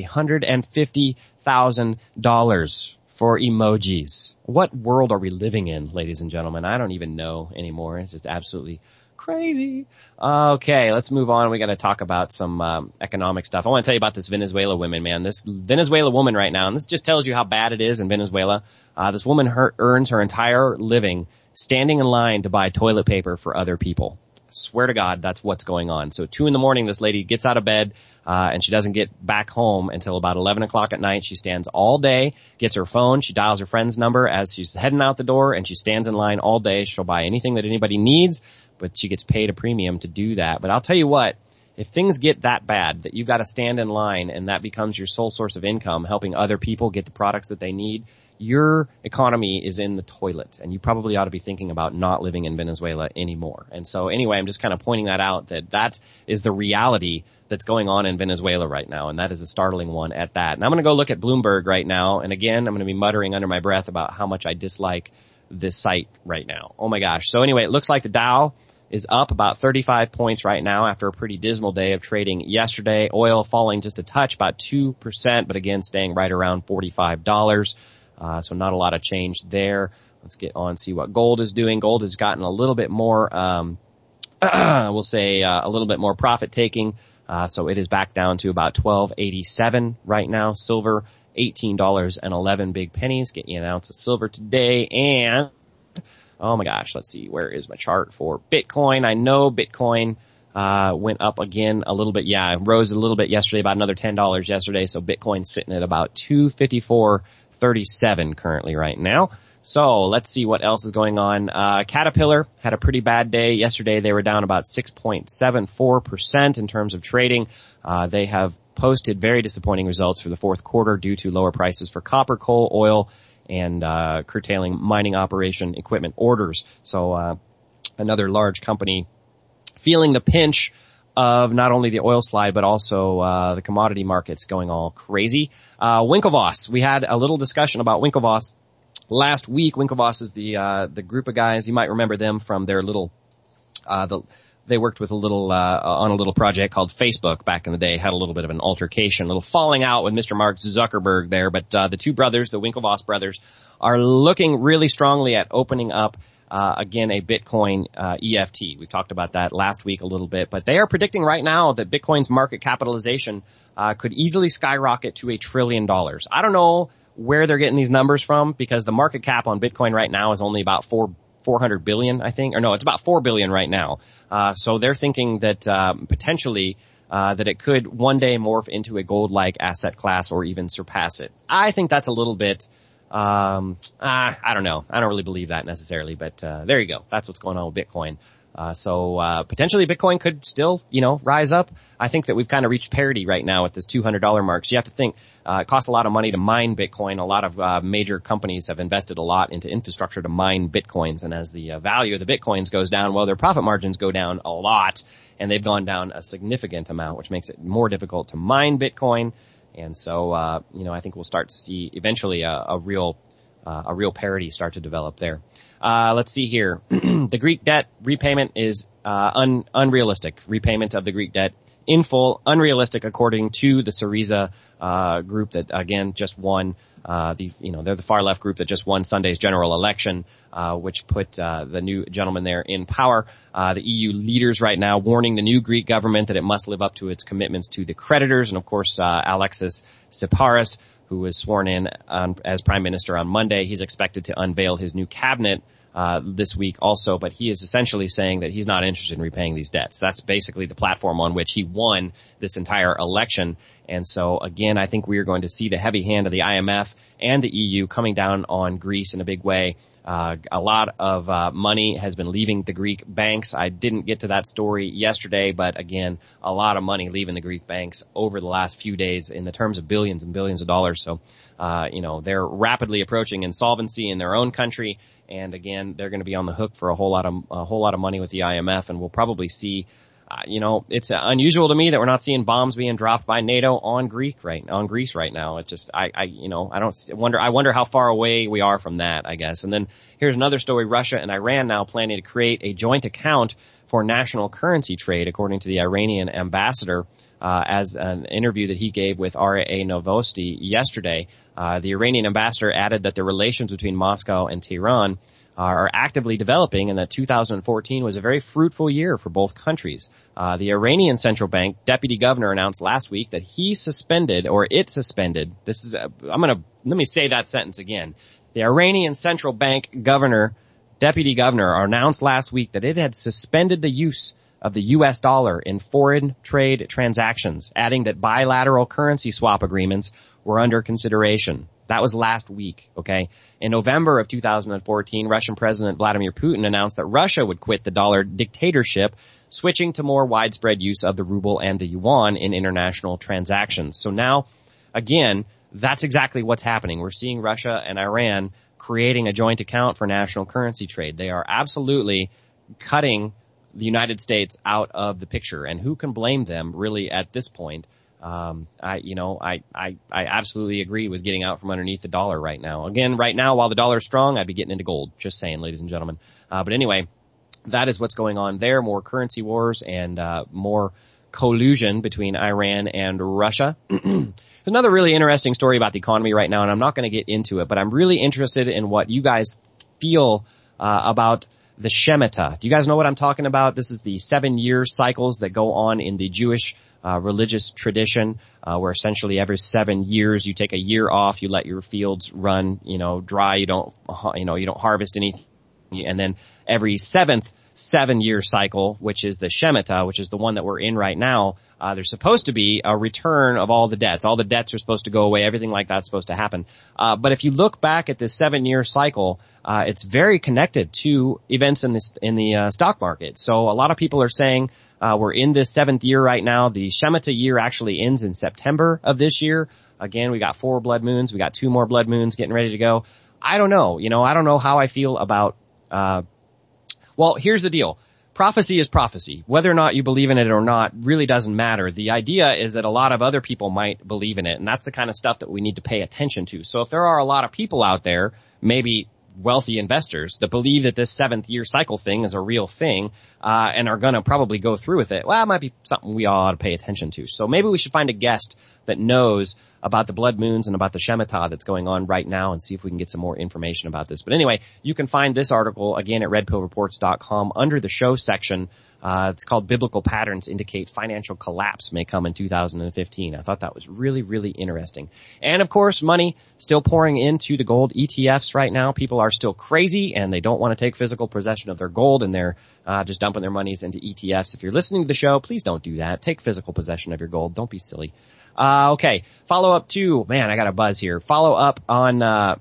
$150,000 for emojis. What world are we living in, ladies and gentlemen? I don't even know anymore. It's just absolutely crazy. Okay, let's move on. We got to talk about some economic stuff. I want to tell you about this Venezuela woman, man. This Venezuela woman right now, and this just tells you how bad it is in Venezuela. This woman earns her entire living standing in line to buy toilet paper for other people. Swear to God, that's what's going on. So 2 a.m, this lady gets out of bed, and she doesn't get back home until about 11 o'clock at night. She stands all day, gets her phone, she dials her friend's number as she's heading out the door, and she stands in line all day. She'll buy anything that anybody needs, but she gets paid a premium to do that. But I'll tell you what, if things get that bad that you've got to stand in line and that becomes your sole source of income, helping other people get the products that they need, your economy is in the toilet, and you probably ought to be thinking about not living in Venezuela anymore. And so anyway, I'm just kind of pointing that out, that is the reality that's going on in Venezuela right now, and that is a startling one at that. And I'm going to go look at Bloomberg right now, and again, I'm going to be muttering under my breath about how much I dislike this site right now. Oh my gosh. So anyway, it looks like the Dow is up about 35 points right now after a pretty dismal day of trading yesterday. Oil falling just a touch, about 2%, but again, staying right around $45. So not a lot of change there. Let's get on and see what gold is doing. Gold has gotten a little bit more, we'll say, a little bit more profit taking. So it is back down to about $12.87 right now. Silver, $18.11 big pennies. Get you an ounce of silver today. And, oh my gosh, let's see. Where is my chart for Bitcoin? I know Bitcoin, went up again a little bit. Yeah, it rose a little bit yesterday, about another $10 yesterday. So Bitcoin's sitting at about 254.37 currently right now. So let's see what else is going on. Caterpillar had a pretty bad day yesterday. They were down about 6.74% in terms of trading. They have posted very disappointing results for the fourth quarter due to lower prices for copper, coal, oil, and curtailing mining operation equipment orders. So another large company feeling the pinch of not only the oil slide, but also the commodity markets going all crazy. Winklevoss, we had a little discussion about Winklevoss last week. Winklevoss is the group of guys, you might remember them from their little, they worked with a little, on a little project called Facebook back in the day, had a little bit of an altercation, a little falling out with Mr. Mark Zuckerberg there, but the two brothers, the Winklevoss brothers, are looking really strongly at opening up again, a Bitcoin EFT. We talked about that last week a little bit, but they are predicting right now that Bitcoin's market capitalization could easily skyrocket to $1 trillion. I don't know where they're getting these numbers from, because the market cap on Bitcoin right now is only about 400 billion, I think. Or no, it's about 4 billion right now. So they're thinking that potentially that it could one day morph into a gold-like asset class or even surpass it. I think that's a little bit I don't know. I don't really believe that necessarily, but there you go. That's what's going on with Bitcoin. So potentially Bitcoin could still, rise up. I think that we've kind of reached parity right now at this $200 mark. So you have to think, it costs a lot of money to mine Bitcoin. A lot of major companies have invested a lot into infrastructure to mine Bitcoins. And as the value of the Bitcoins goes down, well, their profit margins go down a lot, and they've gone down a significant amount, which makes it more difficult to mine Bitcoin. And so, I think we'll start to see eventually a real parity start to develop there. Let's see here. The Greek debt repayment is, unrealistic. Repayment of the Greek debt in full, unrealistic according to the Syriza, group that again just won, they're the far left group that just won Sunday's general election, which put, the new gentleman there in power. The EU leaders right now warning the new Greek government that it must live up to its commitments to the creditors. And of course, Alexis Tsipras, who was sworn in as prime minister on Monday, he's expected to unveil his new cabinet this week also, but he is essentially saying that he's not interested in repaying these debts. That's basically the platform on which he won this entire election. And so again, I think we are going to see the heavy hand of the IMF and the EU coming down on Greece in a big way. A lot of money has been leaving the Greek banks. I didn't get to that story yesterday, but again, a lot of money leaving the Greek banks over the last few days in the terms of billions and billions of dollars. So, they're rapidly approaching insolvency in their own country. And again, they're going to be on the hook for a whole lot of money with the IMF, and we'll probably see, it's unusual to me that we're not seeing bombs being dropped by NATO on Greece right now. It just, I wonder how far away we are from that, I guess. And then here's another story. Russia and Iran now planning to create a joint account for national currency trade, according to the Iranian ambassador, as an interview that he gave with RIA Novosti yesterday. The Iranian ambassador added that the relations between Moscow and Tehran are actively developing, and that 2014 was a very fruitful year for both countries. The Iranian central bank deputy governor announced last week that it suspended, let me say that sentence again. The Iranian central bank deputy governor announced last week that it had suspended the use of the U.S. dollar in foreign trade transactions, adding that bilateral currency swap agreements were under consideration. That was last week, okay? In November of 2014, Russian President Vladimir Putin announced that Russia would quit the dollar dictatorship, switching to more widespread use of the ruble and the yuan in international transactions. So now, again, that's exactly what's happening. We're seeing Russia and Iran creating a joint account for national currency trade. They are absolutely cutting the United States out of the picture. And who can blame them really at this point? I absolutely agree with getting out from underneath the dollar right now. Again, right now, while the dollar's strong, I'd be getting into gold. Just saying, ladies and gentlemen. But anyway, that is what's going on there. More currency wars and, more collusion between Iran and Russia. Another really interesting story about the economy right now, and I'm not going to get into it, but I'm really interested in what you guys feel, about the Shemitah. Do you guys know what I'm talking about? This is the 7-year cycles that go on in the Jewish religious tradition, where essentially every 7 years you take a year off, you let your fields run, dry, you don't harvest anything, and then every 7th 7-year cycle, which is the Shemitah, which is the one that we're in right now, there's supposed to be a return of all the debts. All the debts are supposed to go away. Everything like that's supposed to happen. But if you look back at this 7-year cycle, it's very connected to events in the stock market. So a lot of people are saying, we're in this 7th year right now. The Shemitah year actually ends in September of this year. Again, we got 4 blood moons. We got 2 more blood moons getting ready to go. I don't know. I don't know how I feel about, well, here's the deal. Prophecy is prophecy. Whether or not you believe in it or not really doesn't matter. The idea is that a lot of other people might believe in it, and that's the kind of stuff that we need to pay attention to. So if there are a lot of people out there, maybe wealthy investors, that believe that this 7th year cycle thing is a real thing, and are gonna probably go through with it, well, it might be something we all ought to pay attention to. So maybe we should find a guest that knows about the blood moons and about the Shemitah that's going on right now and see if we can get some more information about this. But anyway, you can find this article again at redpillreports.com under the show section. It's called Biblical Patterns Indicate Financial Collapse May Come in 2015. I thought that was really, really interesting. And of course, money still pouring into the gold ETFs right now. People are still crazy and they don't want to take physical possession of their gold, and they're just dumping their monies into ETFs. If you're listening to the show, please don't do that. Take physical possession of your gold. Don't be silly. Okay. Follow up to, man, I got a buzz here. Follow up on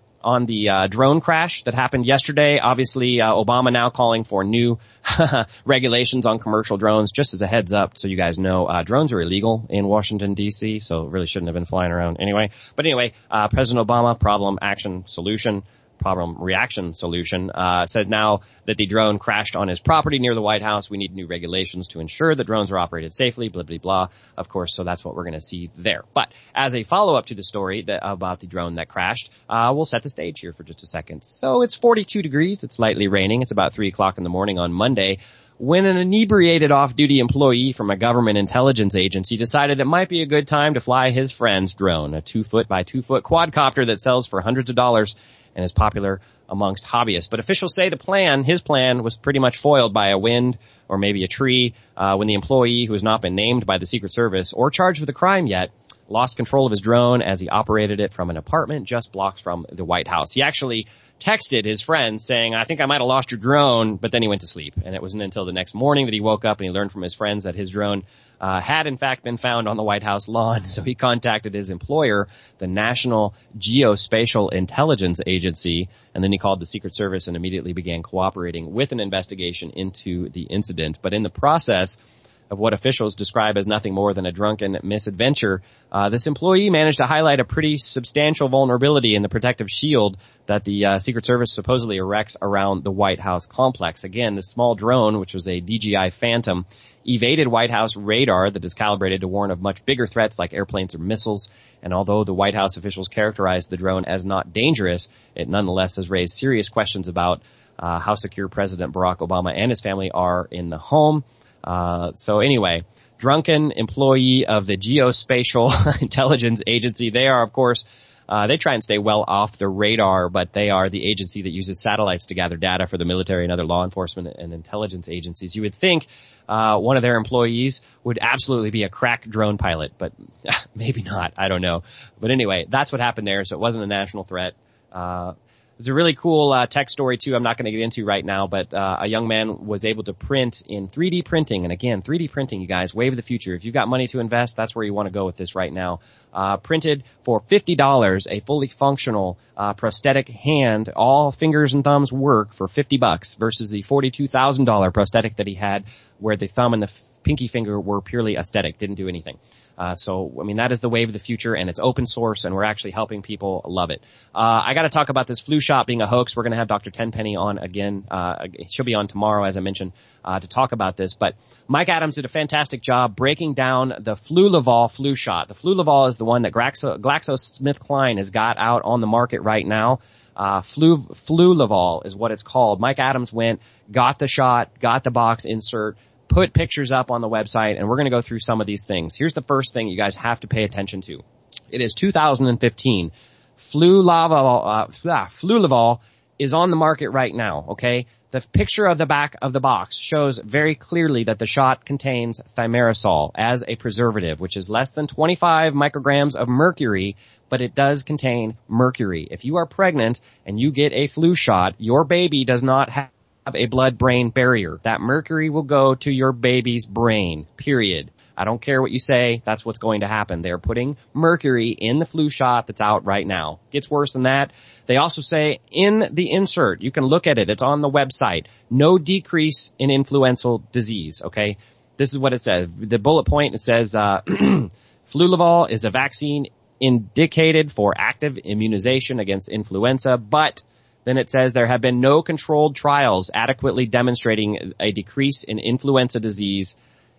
the drone crash that happened yesterday. Obviously, Obama now calling for new regulations on commercial drones. Just as a heads up, so you guys know, drones are illegal in Washington, D.C., so really shouldn't have been flying around anyway. But anyway, President Obama, problem, action, solution. Problem reaction solution, says now that the drone crashed on his property near the White House. We need new regulations to ensure that drones are operated safely, blah, blah, blah. Of course, so that's what we're going to see there. But as a follow-up to the story about the drone that crashed, we'll set the stage here for just a second. So it's 42 degrees. It's lightly raining. It's about 3 o'clock in the morning on Monday when an inebriated off-duty employee from a government intelligence agency decided it might be a good time to fly his friend's drone, a 2-foot by 2-foot quadcopter that sells for hundreds of dollars and is popular amongst hobbyists. But officials say his plan was pretty much foiled by a wind or maybe a tree, when the employee, who has not been named by the Secret Service or charged with a crime yet, lost control of his drone as he operated it from an apartment just blocks from the White House. He actually texted his friend saying, I think I might have lost your drone, but then he went to sleep. And it wasn't until the next morning that he woke up and he learned from his friends that his drone had in fact been found on the White House lawn. So he contacted his employer, the National Geospatial Intelligence Agency, and then he called the Secret Service and immediately began cooperating with an investigation into the incident. But in the process of what officials describe as nothing more than a drunken misadventure, this employee managed to highlight a pretty substantial vulnerability in the protective shield that the Secret Service supposedly erects around the White House complex. Again, this small drone, which was a DJI Phantom, evaded White House radar that is calibrated to warn of much bigger threats like airplanes or missiles. And although the White House officials characterized the drone as not dangerous, it nonetheless has raised serious questions about how secure President Barack Obama and his family are in the home. So anyway, drunken employee of the Geospatial Intelligence Agency. They are, of course, they try and stay well off the radar, but they are the agency that uses satellites to gather data for the military and other law enforcement and intelligence agencies. You would think one of their employees would absolutely be a crack drone pilot, but maybe not. I don't know. But anyway, that's what happened there. So it wasn't a national threat. It's a really cool tech story too. I'm not going to get into right now, but a young man was able to print in 3D printing. And again, 3D printing, you guys, wave of the future. If you've got money to invest, that's where you want to go with this right now. Printed for $50, a fully functional prosthetic hand, all fingers and thumbs work for $50 versus the $42,000 prosthetic that he had, where the thumb and the pinky finger were purely aesthetic, didn't do anything. So, I mean, that is the wave of the future, and it's open source, and we're actually helping people love it. I gotta talk about this flu shot being a hoax. We're gonna have Dr. Tenpenny on again. She'll be on tomorrow, as I mentioned, to talk about this. But Mike Adams did a fantastic job breaking down the Flulaval flu shot. The Flulaval is the one that GlaxoSmithKline has got out on the market right now. Flulaval is what it's called. Mike Adams went, got the shot, got the box insert, put pictures up on the website, and we're going to go through some of these things. Here's the first thing you guys have to pay attention to. It is 2015. Flulaval is on the market right now, okay? The picture of the back of the box shows very clearly that the shot contains thimerosal as a preservative, which is less than 25 micrograms of mercury, but it does contain mercury. If you are pregnant and you get a flu shot, your baby does not have a blood-brain barrier. That mercury will go to your baby's brain, period. I don't care what you say, that's what's going to happen. They're putting mercury in the flu shot that's out right now. Gets worse than that. They also say in the insert, you can look at it, it's on the website, no decrease in influenza disease, okay? This is what it says. The bullet point, it says, Flulaval is a vaccine indicated for active immunization against influenza, but then it says there have been no controlled trials adequately demonstrating a decrease in influenza disease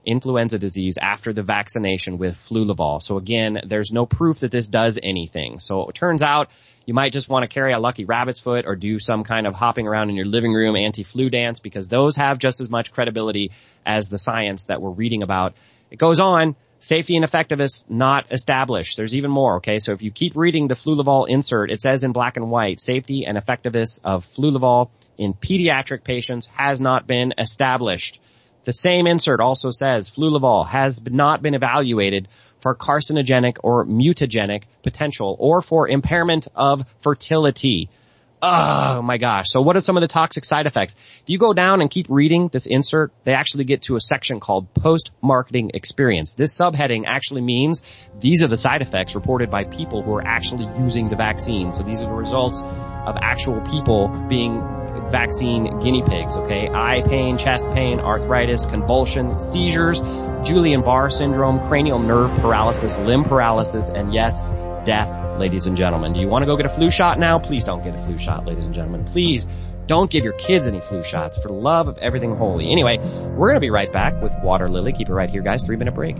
after the vaccination with Flulaval. So again, there's no proof that this does anything. So it turns out you might just want to carry a lucky rabbit's foot or do some kind of hopping around in your living room anti-flu dance, because those have just as much credibility as the science that we're reading about. It goes on. Safety and effectiveness not established. There's even more, okay? So if you keep reading the Flulaval insert, it says in black and white, safety and effectiveness of Flulaval in pediatric patients has not been established. The same insert also says Flulaval has not been evaluated for carcinogenic or mutagenic potential or for impairment of fertility. Oh my gosh. So what are some of the toxic side effects? If you go down and keep reading this insert, they actually get to a section called post-marketing experience. This subheading actually means these are the side effects reported by people who are actually using the vaccine. So these are the results of actual people being vaccine guinea pigs, okay? Eye pain, chest pain, arthritis, convulsion, seizures, Guillain-Barré syndrome, cranial nerve paralysis, limb paralysis, and yes, death, ladies and gentlemen. Do you want to go get a flu shot now? Please don't get a flu shot, ladies and gentlemen. Please don't give your kids any flu shots, for the love of everything holy. Anyway, we're going to be right back with Water Lily. Keep it right here, guys. 3-minute break.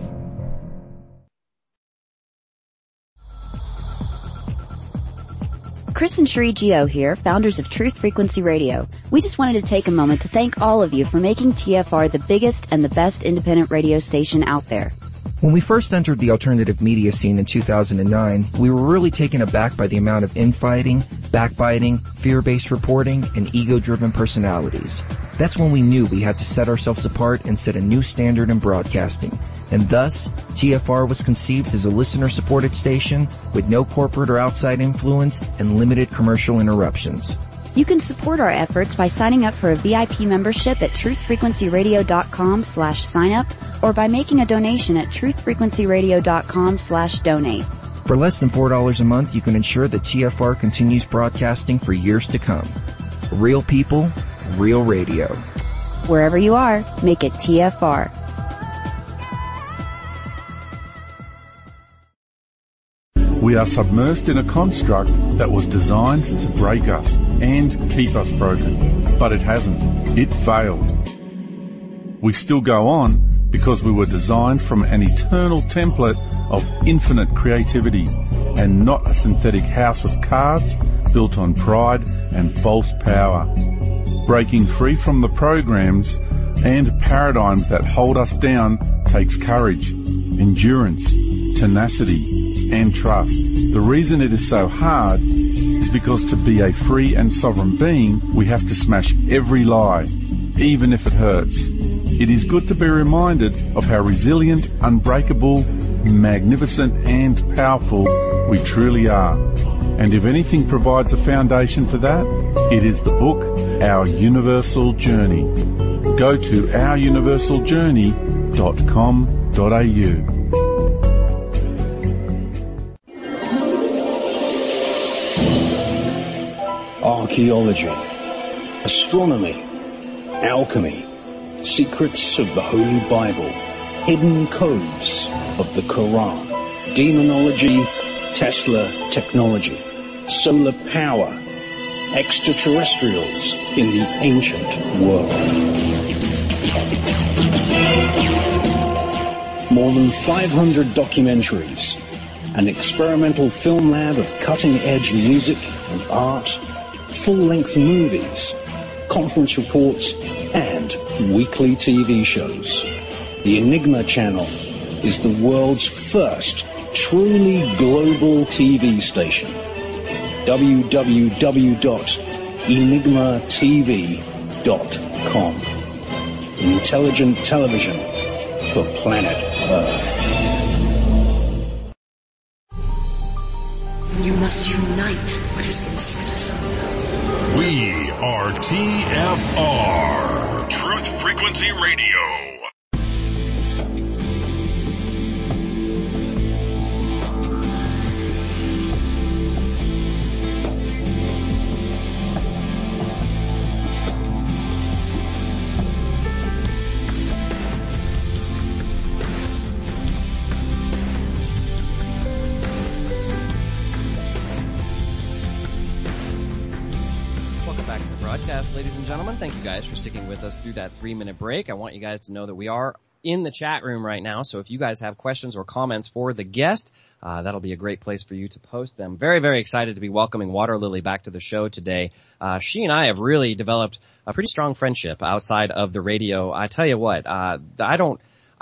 Chris and Sheree Gio here, founders of Truth Frequency Radio. We just wanted to take a moment to thank all of you for making TFR the biggest and the best independent radio station out there. When we first entered the alternative media scene in 2009, we were really taken aback by the amount of infighting, backbiting, fear-based reporting, and ego-driven personalities. That's when we knew we had to set ourselves apart and set a new standard in broadcasting. And thus, TFR was conceived as a listener-supported station with no corporate or outside influence and limited commercial interruptions. You can support our efforts by signing up for a VIP membership at truthfrequencyradio.com/sign-up or by making a donation at truthfrequencyradio.com/donate. For less than $4 a month, you can ensure that TFR continues broadcasting for years to come. Real people, real radio. Wherever you are, make it TFR. We are submersed in a construct that was designed to break us and keep us broken. But it hasn't. It failed. We still go on because we were designed from an eternal template of infinite creativity and not a synthetic house of cards built on pride and false power. Breaking free from the programs and paradigms that hold us down takes courage, endurance, tenacity, and trust. The reason it is so hard is because to be a free and sovereign being, we have to smash every lie, even if it hurts. It is good to be reminded of how resilient, unbreakable, magnificent and powerful we truly are. And if anything provides a foundation for that, it is the book, Our Universal Journey. Go to ouruniversaljourney.com.au. Archaeology, astronomy, alchemy, secrets of the Holy Bible, hidden codes of the Quran, demonology, Tesla technology, solar power, extraterrestrials in the ancient world. More than 500 documentaries, an experimental film lab of cutting-edge music and art, full-length movies, conference reports, and weekly TV shows. The Enigma Channel is the world's first truly global TV station. www.enigmatv.com. Intelligent television for planet Earth. You must unite what has been set asunder. We are TFR, Truth Frequency Radio. Ladies and gentlemen, thank you guys for sticking with us through that 3-minute break. I want you guys to know that we are in the chat room right now, so if you guys have questions or comments for the guest, that'll be a great place for you to post them. Very, very excited to be welcoming Water Lily back to the show today. She and I have really developed a pretty strong friendship outside of the radio. I tell you what, I don't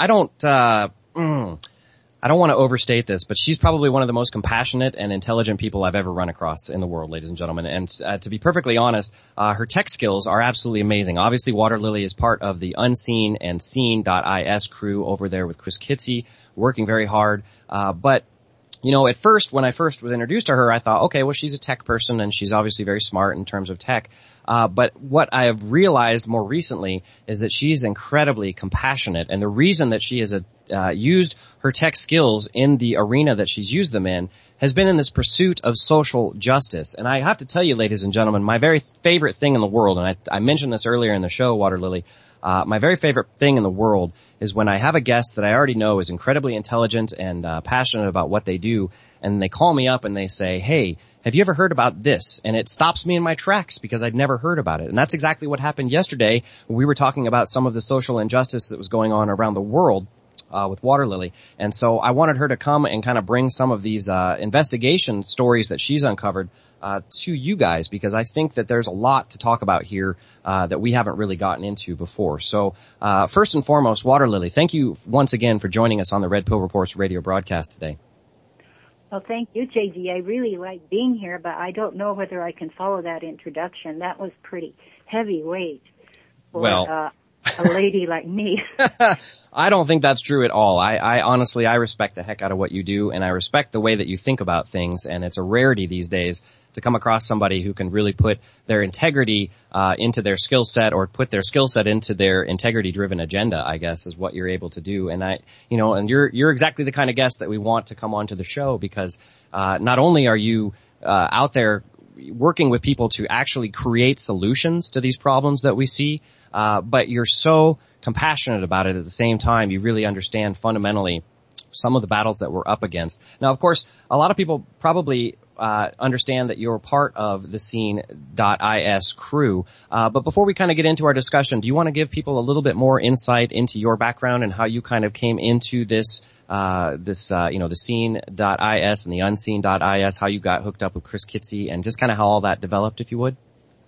want to overstate this, but she's probably one of the most compassionate and intelligent people I've ever run across in the world, ladies and gentlemen. And to be perfectly honest, her tech skills are absolutely amazing. Obviously, Water Lily is part of the Unseen and Seen.is crew over there with Chris Kitsy, working very hard. But you know, at first, when I first was introduced to her, I thought, okay, well, she's a tech person and she's obviously very smart in terms of tech. But what I have realized more recently is that she's incredibly compassionate. And the reason that she has used her tech skills in the arena that she's used them in has been in this pursuit of social justice. And I have to tell you, ladies and gentlemen, my very favorite thing in the world, and I mentioned this earlier in the show, Water Lily, my very favorite thing in the world is when I have a guest that I already know is incredibly intelligent and passionate about what they do, and they call me up and they say, hey, have you ever heard about this? And it stops me in my tracks because I'd never heard about it. And that's exactly what happened yesterday when we were talking about some of the social injustice that was going on around the world with Water Lily. And so I wanted her to come and kind of bring some of these investigation stories that she's uncovered to you guys, because I think that there's a lot to talk about here that we haven't really gotten into before. So first and foremost, Water Lily, thank you once again for joining us on the Red Pill Reports radio broadcast today. Well, thank you, JD. I really like being here, but I don't know whether I can follow that introduction. That was pretty heavyweight for a lady like me. I don't think that's true at all. I honestly, I respect the heck out of what you do, and I respect the way that you think about things, and it's a rarity these days to come across somebody who can really put their integrity into their skill set, or put their skill set into their integrity-driven agenda, I guess, is what you're able to do. And and you're exactly the kind of guest that we want to come onto the show, because not only are you out there working with people to actually create solutions to these problems that we see, but you're so compassionate about it at the same time. You really understand fundamentally some of the battles that we're up against. Now, of course, a lot of people probably understand that you're part of the Seen.is crew. But before we kind of get into our discussion, do you want to give people a little bit more insight into your background and how you kind of came into the Seen.is and the Unseen.is, how you got hooked up with Chris Kitsy, and just kind of how all that developed, if you would?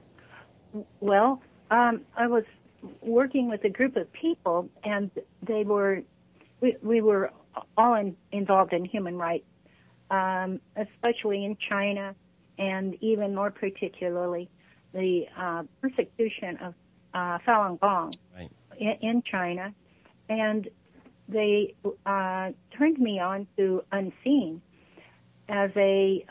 Well, I was working with a group of people, and we were all involved in human rights, especially in China, and even more particularly the persecution of Falun Gong in China. And they turned me on to Unseen as a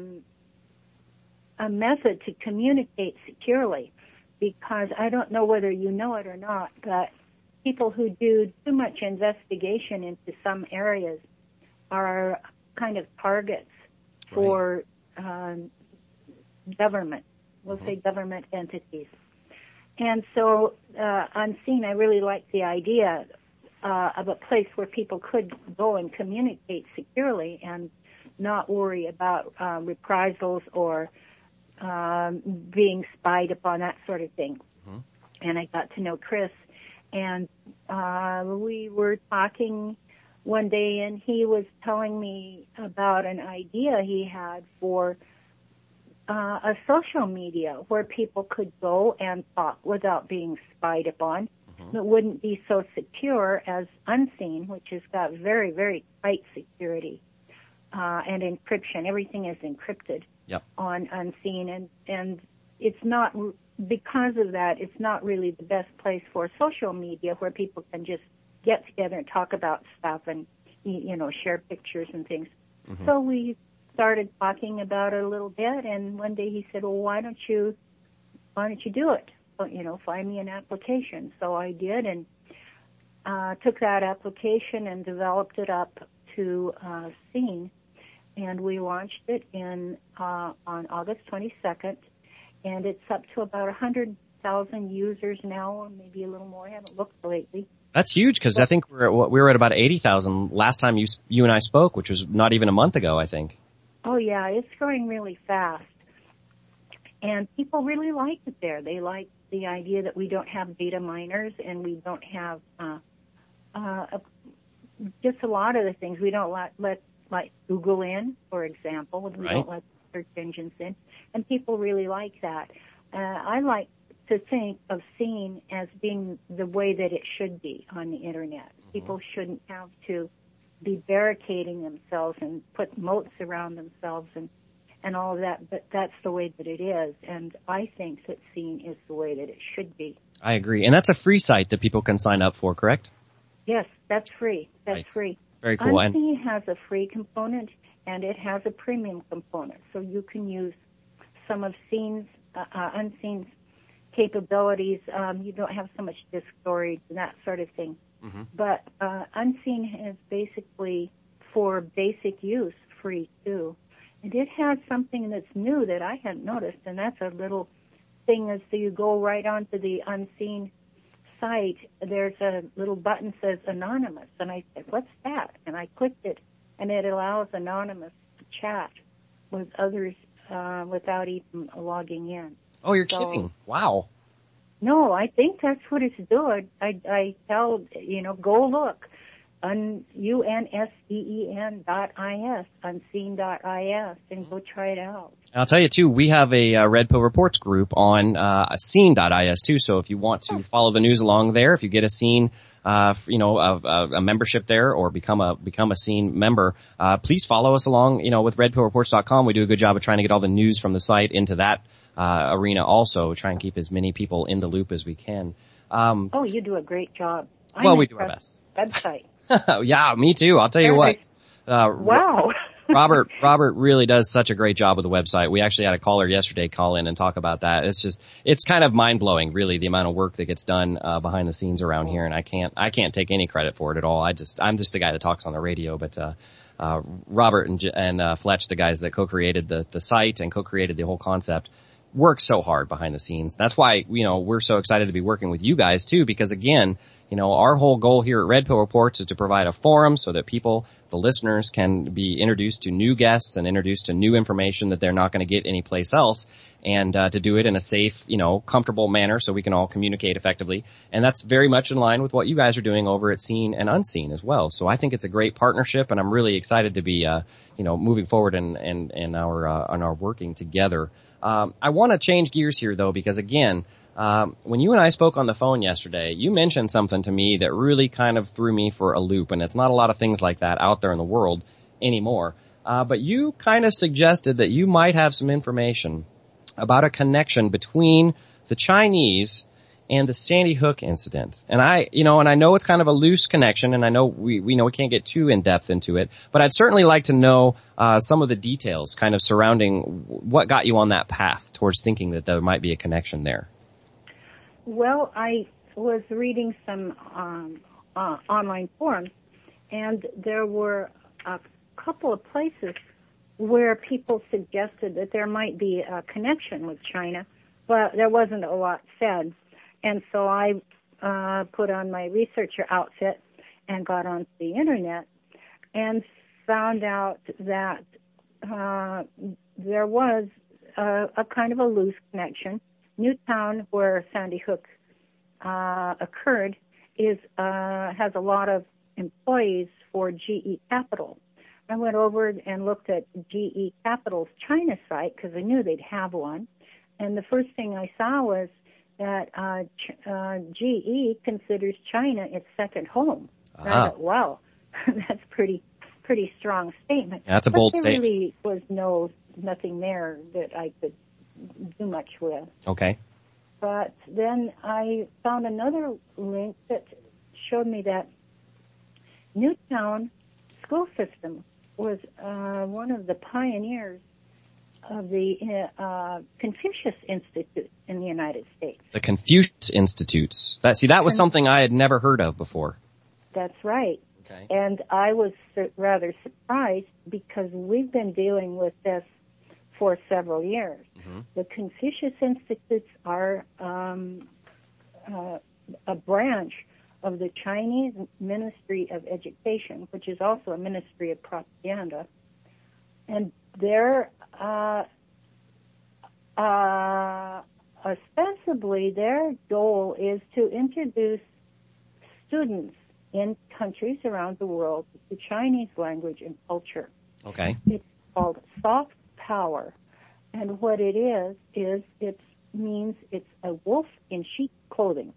method to communicate securely, because I don't know whether you know it or not, but people who do too much investigation into some areas are kind of targets for government. We'll say government entities. And so Unseen, I really like the idea of a place where people could go and communicate securely and not worry about reprisals or being spied upon, that sort of thing. And I got to know Chris, and we were talking one day, and he was telling me about an idea he had for a social media where people could go and talk without being spied upon. It wouldn't be so secure as Unseen, which has got very, very tight security and encryption. Everything is encrypted on Unseen, and it's not, because of that, it's not really the best place for social media where people can just get together and talk about stuff and, you know, share pictures and things. So we started talking about it a little bit, and one day he said, well, why don't you do it? Well, you know, find me an application. So I did, and took that application and developed it up to Scene, and we launched it on August 22nd, and it's up to about 100,000 users now, or maybe a little more. I haven't looked lately. That's huge, because I think we were at about 80,000 last time you and I spoke, which was not even a month ago, I think. Oh, yeah, it's growing really fast. And people really like it there. They like the idea that we don't have data miners, and we don't have just a lot of the things. We don't let Google in, for example. We don't let search engines in. And people really like that. I like to think of Scene as being the way that it should be on the Internet. People shouldn't have to be barricading themselves and put moats around themselves and all of that, but that's the way that it is, and I think that Scene is the way that it should be. I agree, and that's a free site that people can sign up for, correct? Yes, that's free. That's free. Very cool. Unseen has a free component, and it has a premium component, so you can use some of Unseen's capabilities. You don't have so much disk storage and that sort of thing. But Unseen is basically, for basic use, free too. And it has something that's new that I hadn't noticed, and that's a little thing as you go right onto the Unseen site, there's a little button that says Anonymous, and I said, what's that? And I clicked it, and it allows Anonymous to chat with others without even logging in. Oh, you're kidding. Wow. No, I think that's what it's doing. I tell, go look. UNSEEN.is, unseen.is, and go try it out. I'll tell you too, we have a Red Pill Reports group on scene.is too, so if you want to follow the news along there, if you get a Scene, a membership there, or become a Scene member, please follow us along, with redpillreports.com. We do a good job of trying to get all the news from the site into that arena also, try and keep as many people in the loop as we can. You do a great job. We do our best. Website. Yeah, me too. I'll tell you what. Wow. Robert really does such a great job with the website. We actually had a caller yesterday call in and talk about that. It's kind of mind blowing, really, the amount of work that gets done behind the scenes around here, and I can't take any credit for it at all. I'm just the guy that talks on the radio, but Robert and Fletch, the guys that co-created the site and co-created the whole concept, work so hard behind the scenes. That's why, we're so excited to be working with you guys too, because again, our whole goal here at Red Pill Reports is to provide a forum so that people, the listeners, can be introduced to new guests and introduced to new information that they're not going to get anyplace else, and to do it in a safe, comfortable manner so we can all communicate effectively. And that's very much in line with what you guys are doing over at Scene and Unseen as well. So I think it's a great partnership, and I'm really excited to be, moving forward in our working together. I want to change gears here though, because again, when you and I spoke on the phone yesterday, you mentioned something to me that really kind of threw me for a loop, and it's not a lot of things like that out there in the world anymore. But you kind of suggested that you might have some information about a connection between the Chinese and the Sandy Hook incident. And I know it's kind of a loose connection, and I know we know we can't get too in depth into it, but I'd certainly like to know some of the details kind of surrounding what got you on that path towards thinking that there might be a connection there. Well, I was reading some online forums, and there were a couple of places where people suggested that there might be a connection with China, but there wasn't a lot said. And so I put on my researcher outfit and got onto the internet and found out that there was a kind of a loose connection. Newtown, where Sandy Hook occurred, has a lot of employees for GE Capital. I went over and looked at GE Capital's China site because I knew they'd have one. And the first thing I saw was that GE considers China its second home. I thought, wow, that's pretty strong statement. That's a bold statement. There really was nothing there that I could do much with. Okay. But then I found another link that showed me that Newtown school system was one of the pioneers of the Confucius Institute in the United States. The Confucius Institutes. That was something I had never heard of before. That's right. Okay. And I was rather surprised because we've been dealing with this for several years. Mm-hmm. The Confucius Institutes are a branch of the Chinese Ministry of Education, which is also a ministry of propaganda. And they're ostensibly their goal is to introduce students in countries around the world to the Chinese language and culture. Okay. It's called soft power. And what it is it means it's a wolf in sheep's clothing.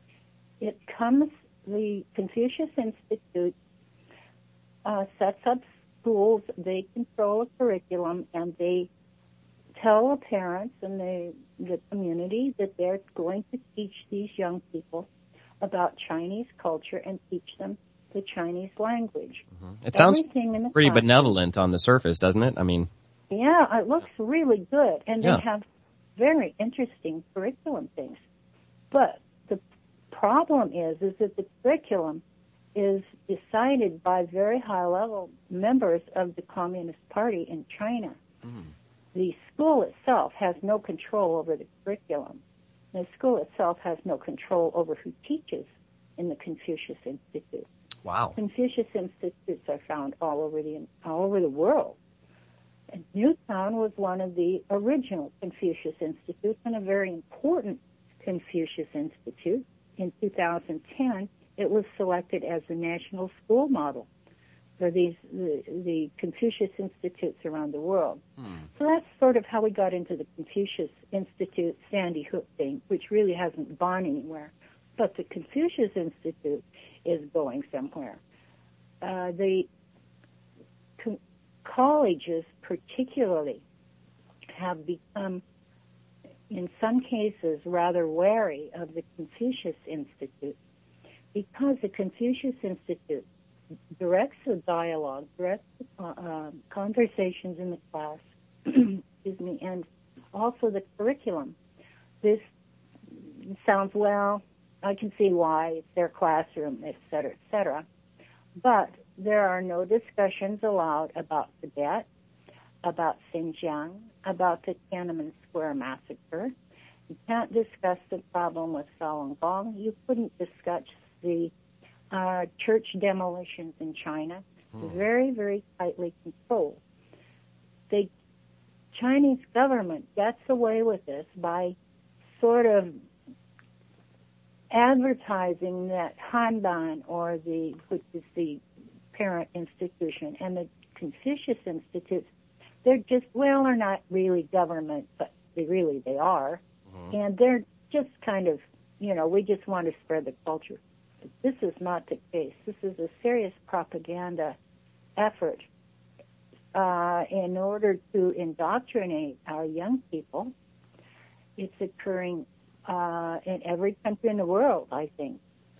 The Confucius Institute sets up schools, they control a curriculum, and they tell the parents and the community that they're going to teach these young people about Chinese culture and teach them the Chinese language. Mm-hmm. It sounds pretty benevolent on the surface, doesn't it? I mean... Yeah, it looks really good, and Yeah. they have very interesting curriculum things. But the problem is that the curriculum is decided by very high-level members of the Communist Party in China. Mm. The school itself has no control over the curriculum. The school itself has no control over who teaches in the Confucius Institute. Wow. Confucius Institutes are found all over the world. And Newtown was one of the original Confucius Institutes and a very important Confucius Institute. In 2010, it was selected as the national school model for the Confucius Institutes around the world. So that's sort of how we got into the Confucius Institute Sandy Hook thing, which really hasn't gone anywhere. But the Confucius Institute is going somewhere. The colleges particularly have become, in some cases, rather wary of the Confucius Institute because the Confucius Institute directs the dialogue, directs the conversations in the class, excuse me, and also the curriculum. This sounds, well, I can see why, it's their classroom, et cetera, but there are no discussions allowed about Tibet, about Xinjiang, about the Tiananmen Square massacre. You can't discuss the problem with Falun Gong. You couldn't discuss the church demolitions in China. Very, very tightly controlled. The Chinese government gets away with this by sort of advertising that Hanban, which is the parent institution, and the Confucius Institutes, they're not really government, but they are. Mm-hmm. And they're just kind of, we just want to spread the culture. But this is not the case. This is a serious propaganda effort in order to indoctrinate our young people. It's occurring in every country in the world, I think.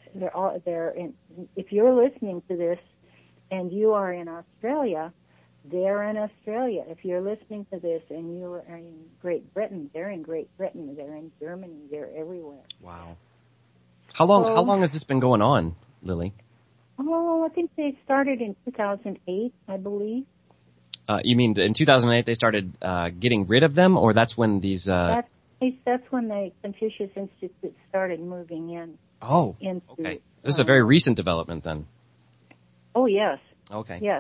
If you're listening to this and you are in Australia, they're in Australia. If you're listening to this and you are in Great Britain, they're in Great Britain. They're in Germany. They're everywhere. Wow. How long has this been going on, Lily? Oh, I think they started in 2008, I believe. You mean in 2008 they started getting rid of them, or that's when these... That's when the Confucius Institute started moving in. Oh, okay. This is a very recent development then. Oh, yes. Okay. Yes.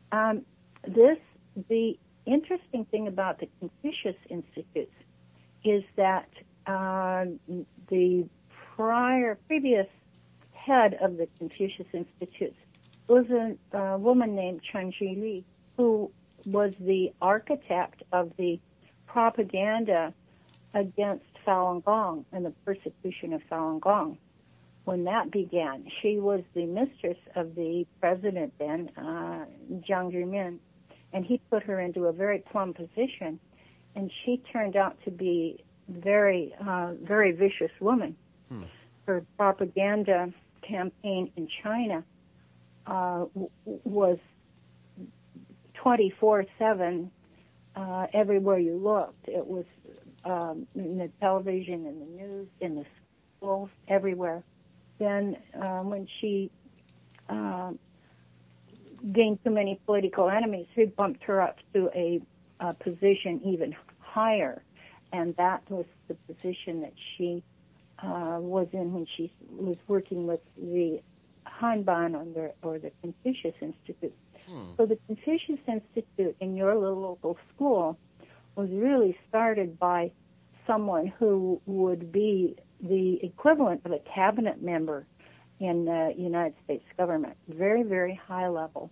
The interesting thing about the Confucius Institutes is that the previous head of the Confucius Institutes was a woman named Chen Zhili, who was the architect of the propaganda against Falun Gong and the persecution of Falun Gong. When that began, she was the mistress of the president then, Jiang Zemin, and he put her into a very plum position, and she turned out to be very, very vicious woman. Her propaganda campaign in China was 24/7 everywhere you looked. It was in the television, in the news, in the schools, everywhere. Then when she gained too many political enemies, he bumped her up to a position even higher, and that was the position that she was in when she was working with the Hanban or the Confucius Institute. So the Confucius Institute in your little local school was really started by someone who would be the equivalent of a cabinet member in the United States government. Very, very high level.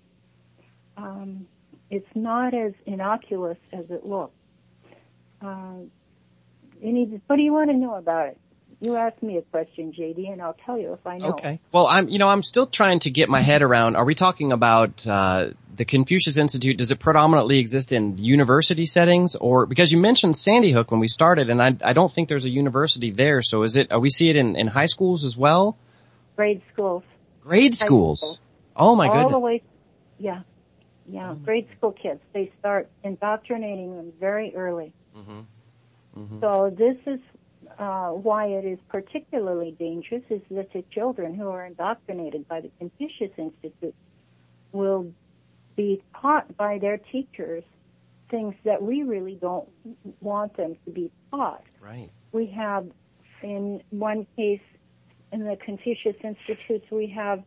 It's not as innocuous as it looks. What do you want to know about it? You ask me a question, JD, and I'll tell you if I know. Okay. Well, I'm still trying to get my head around, are we talking about, the Confucius Institute? Does it predominantly exist in university settings, or, because you mentioned Sandy Hook when we started, and I don't think there's a university there, so we see it in high schools as well? Grade schools. Grade schools? Oh my goodness. All the way, yeah, grade school kids. They start indoctrinating them very early. So this is, why it is particularly dangerous is that the children who are indoctrinated by the Confucius Institute will be taught by their teachers things that we really don't want them to be taught. Right. We have, in one case, in the Confucius Institutes, we have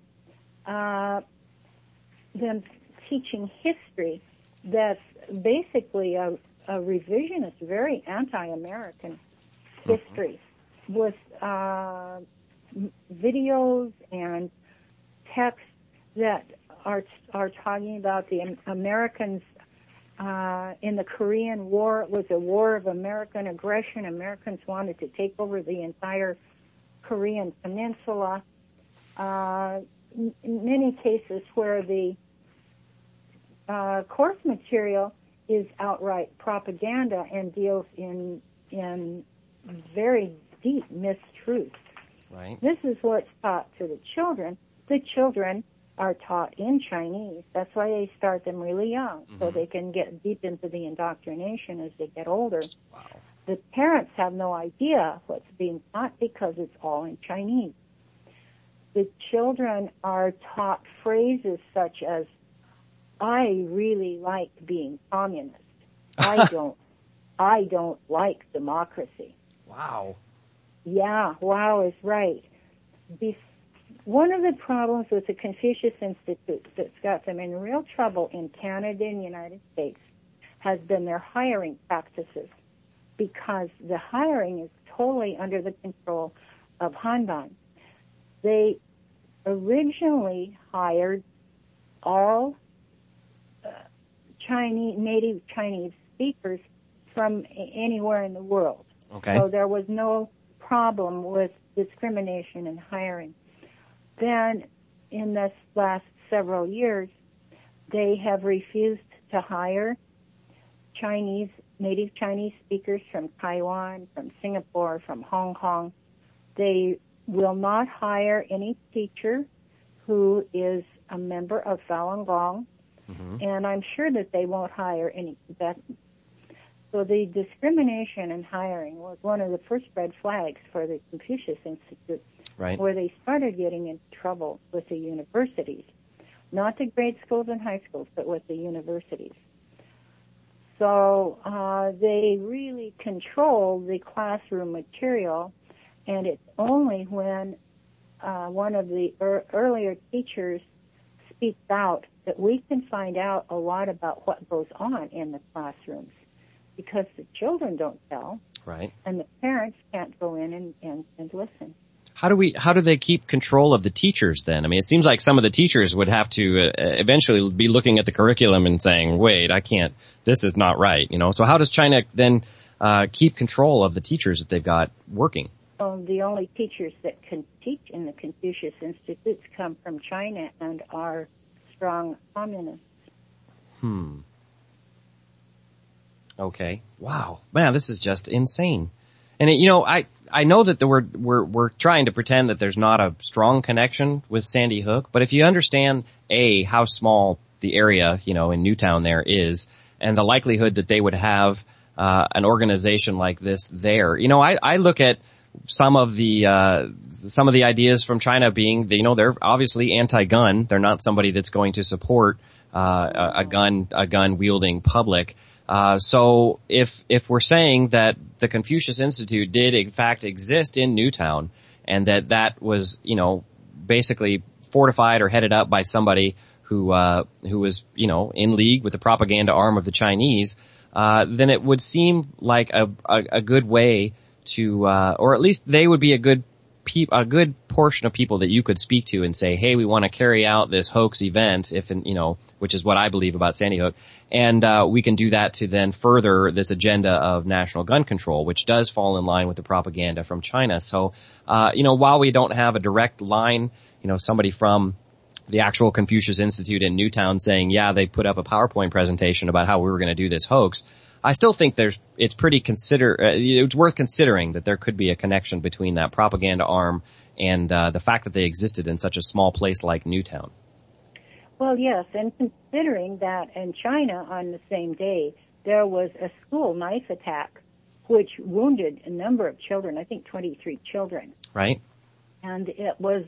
them teaching history that's basically a revisionist, very anti-American history with videos and texts that are talking about the Americans in the Korean War. It was a war of American aggression. Americans wanted to take over the entire Korean peninsula. In many cases where the course material is outright propaganda and deals in very deep mistruths. Right. This is what's taught to the children. The children are taught in Chinese. That's why they start them really young, so they can get deep into the indoctrination as they get older. Wow. The parents have no idea what's being taught because it's all in Chinese. The children are taught phrases such as, I really like being communist. I don't like democracy. Wow. Yeah, wow is right. One of the problems with the Confucius Institute that's got them in real trouble in Canada and the United States has been their hiring practices, because the hiring is totally under the control of Hanban. They originally hired all native Chinese speakers from anywhere in the world. Okay. So there was no problem with discrimination in hiring. Then, in this last several years, they have refused to hire Chinese native Chinese speakers from Taiwan, from Singapore, from Hong Kong. They will not hire any teacher who is a member of Falun Gong, and I'm sure that they won't hire any Tibetans. So the discrimination in hiring was one of the first red flags for the Confucius Institute, where they started getting into trouble with the universities. Not the grade schools and high schools, but with the universities. So they really control the classroom material, and it's only when one of the earlier teachers speaks out that we can find out a lot about what goes on in the classrooms, because the children don't tell, and the parents can't go in and listen. How do they keep control of the teachers then? I mean, it seems like some of the teachers would have to eventually be looking at the curriculum and saying, wait, I can't, this is not right, you know? So how does China then keep control of the teachers that they've got working? The only teachers that can teach in the Confucius Institutes come from China and are strong communists. Okay. Wow. Man, this is just insane. And I know that we're trying to pretend that there's not a strong connection with Sandy Hook, but if you understand how small the area, in Newtown there is, and the likelihood that they would have an organization like this there, I look at some of the ideas from China being, they're obviously anti-gun. They're not somebody that's going to support a gun wielding public. So if we're saying that the Confucius Institute did in fact exist in Newtown, and that was, basically fortified or headed up by somebody who was, in league with the propaganda arm of the Chinese, then it would seem like a good way to, or at least they would be a good portion of people that you could speak to and say, hey, we want to carry out this hoax event, which is what I believe about Sandy Hook. And, we can do that to then further this agenda of national gun control, which does fall in line with the propaganda from China. So, while we don't have a direct line, somebody from the actual Confucius Institute in Newtown saying, yeah, they put up a PowerPoint presentation about how we were going to do this hoax, I still think it's worth considering that there could be a connection between that propaganda arm and the fact that they existed in such a small place like Newtown. Well, yes, and considering that in China on the same day, there was a school knife attack which wounded a number of children, I think 23 children. Right. And it was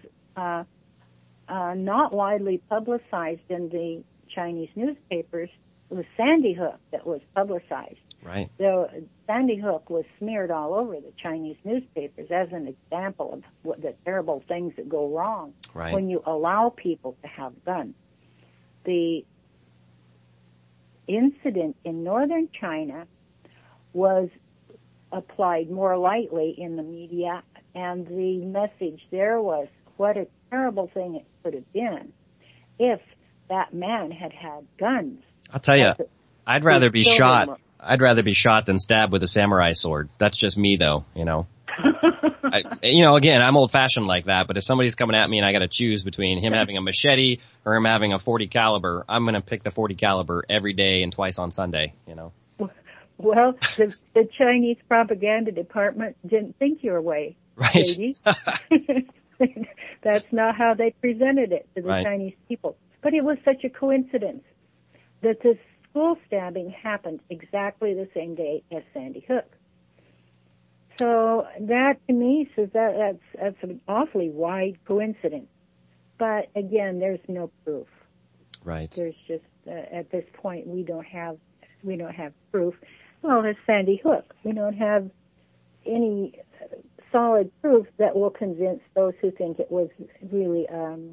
not widely publicized in the Chinese newspapers. It was Sandy Hook that was publicized. Right. So Sandy Hook was smeared all over the Chinese newspapers as an example of what the terrible things that go wrong when you allow people to have guns. The incident in northern China was applied more lightly in the media, and the message there was what a terrible thing it could have been if that man had had guns. I'll tell you, I'd rather be shot than stabbed with a samurai sword. That's just me though, again, I'm old fashioned like that, but if somebody's coming at me and I gotta choose between him having a machete or him having a .40 caliber, I'm gonna pick the .40 caliber every day and twice on Sunday, Well, the Chinese propaganda department didn't think your way, lady. That's not how they presented it to the Chinese people. But it was such a coincidence that this school stabbing happened exactly the same day as Sandy Hook. So that to me says that's an awfully wide coincidence. But again, there's no proof. Right. There's just at this point we don't have proof. Well, there's Sandy Hook. We don't have any solid proof that will convince those who think it was really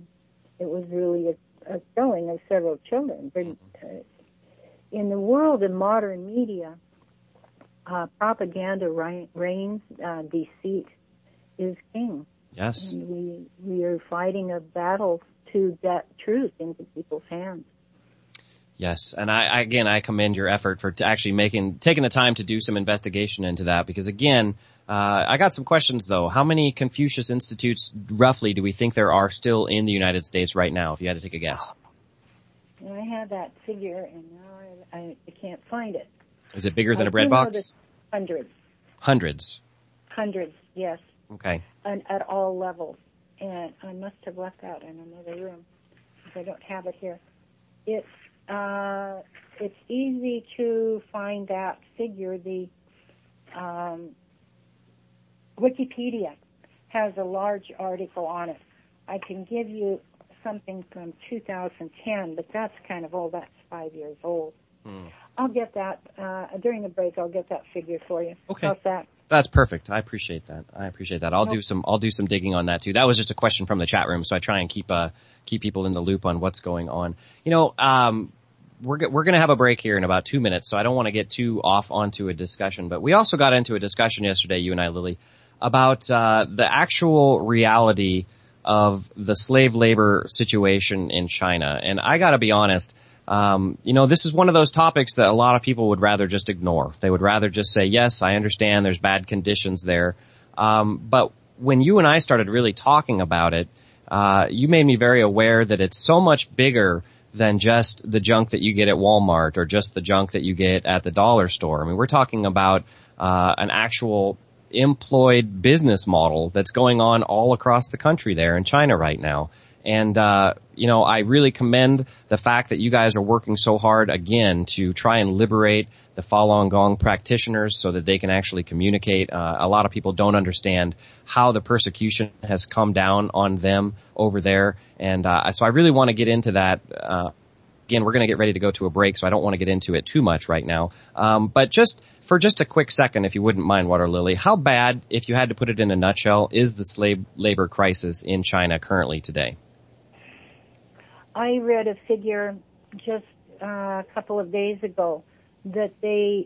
a killing of several children. In the world of modern media, propaganda reigns, deceit is king. Yes. And we are fighting a battle to get truth into people's hands. Yes, and I commend your effort for actually taking the time to do some investigation into that, because again, I got some questions though. How many Confucius Institutes roughly do we think there are still in the United States right now, if you had to take a guess? I had that figure and now I can't find it. Is it bigger than a bread box? Hundreds. Hundreds, yes. Okay. And at all levels. And I must have left that in another room because I don't have it here. It's easy to find that figure. The Wikipedia has a large article on it. I can give you something from 2010, but that's kind of old. That's 5 years old. I'll get that during the break. I'll get that figure for you. Okay. How's that? That's perfect. I appreciate that. I'll do some digging on that too. That was just a question from the chat room, so I try and keep people in the loop on what's going on. We're going to have a break here in about 2 minutes, so I don't want to get too off onto a discussion, but we also got into a discussion yesterday, you and I, Lily, about the actual reality of the slave labor situation in China. And I got to be honest, this is one of those topics that a lot of people would rather just ignore. They would rather just say, yes, I understand there's bad conditions there. But when you and I started really talking about it, you made me very aware that it's so much bigger than just the junk that you get at Walmart or just the junk that you get at the dollar store. I mean, we're talking about an actual employed business model that's going on all across the country there in China right now. And, I really commend the fact that you guys are working so hard again to try and liberate the Falun Gong practitioners so that they can actually communicate. A lot of people don't understand how the persecution has come down on them over there. And, so I really want to get into that. Again, we're going to get ready to go to a break, so I don't want to get into it too much right now. But just a quick second, if you wouldn't mind, Water Lily, how bad, if you had to put it in a nutshell, is the slave labor crisis in China currently today? I read a figure just a couple of days ago that they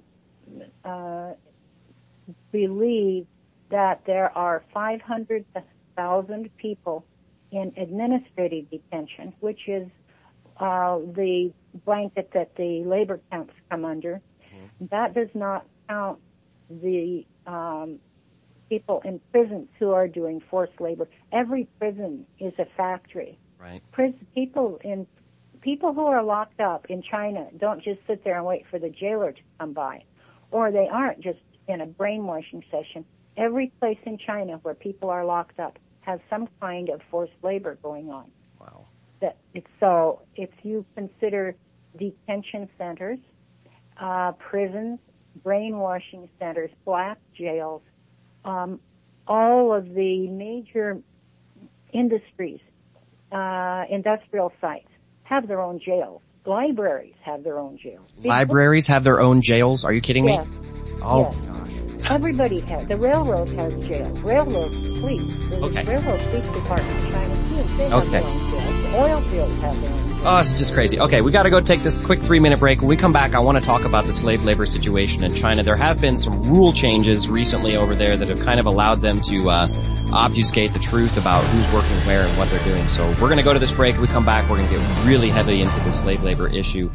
believe that there are 500,000 people in administrative detention, which is the blanket that the labor camps come under. That does not count the people in prisons who are doing forced labor. Every prison is a factory. Right. People who are locked up in China don't just sit there and wait for the jailer to come by, or they aren't just in a brainwashing session. Every place in China where people are locked up has some kind of forced labor going on. Wow. So if you consider detention centers, prisons, brainwashing centers, black jails, all of the major industries, industrial sites have their own jails. Libraries have their own jails. Libraries have their own jails? Are you kidding me? Yes. Oh, yes. Gosh. Everybody has. The railroad has jails. Railroad police. The railroad police department in China, too. They have their own jails. The oil fields have their own jails. Oh, it's just crazy. Okay, we gotta go take this quick 3-minute break. When we come back, I want to talk about the slave labor situation in China. There have been some rule changes recently over there that have kind of allowed them to obfuscate the truth about who's working where and what they're doing. So we're going to go to this break. When we come back, we're going to get really heavily into the slave labor issue.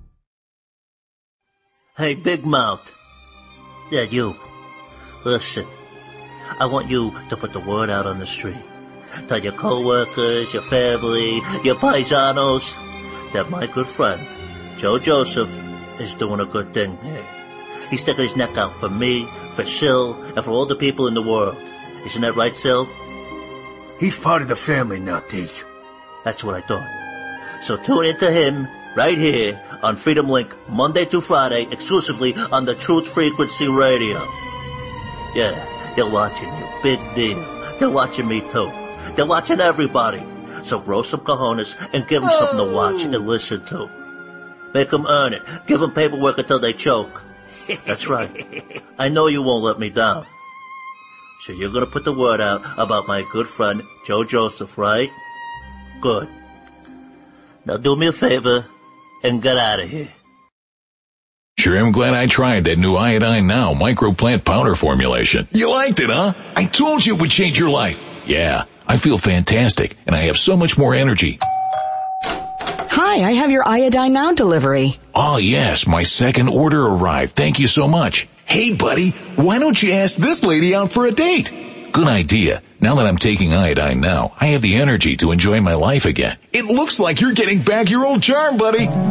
Hey, Big Mouth. Yeah, you. Listen, I want you to put the word out on the street. Tell your coworkers, your family, your paisanos that my good friend, Joe Joseph, is doing a good thing here. He's sticking his neck out for me, for Sil, and for all the people in the world. Isn't that right, Sil? He's part of the family now, Teach. That's what I thought. So tune into him right here on Freedom Link, Monday through Friday, exclusively on the Truth Frequency Radio. Yeah, they're watching you. Big deal. They're watching me too. They're watching everybody. So grow some cojones and give them something to watch and listen to. Make them earn it. Give them paperwork until they choke. That's right. I know you won't let me down. So you're gonna put the word out about my good friend, Joe Joseph, right? Good. Now do me a favor and get out of here. Sure am glad I tried that new Iodine Now microplant powder formulation. You liked it, huh? I told you it would change your life. Yeah, I feel fantastic, and I have so much more energy. Hi, I have your Iodine Now delivery. Oh yes, my second order arrived. Thank you so much. Hey buddy, why don't you ask this lady out for a date? Good idea. Now that I'm taking Iodine Now, I have the energy to enjoy my life again. It looks like you're getting back your old charm, buddy.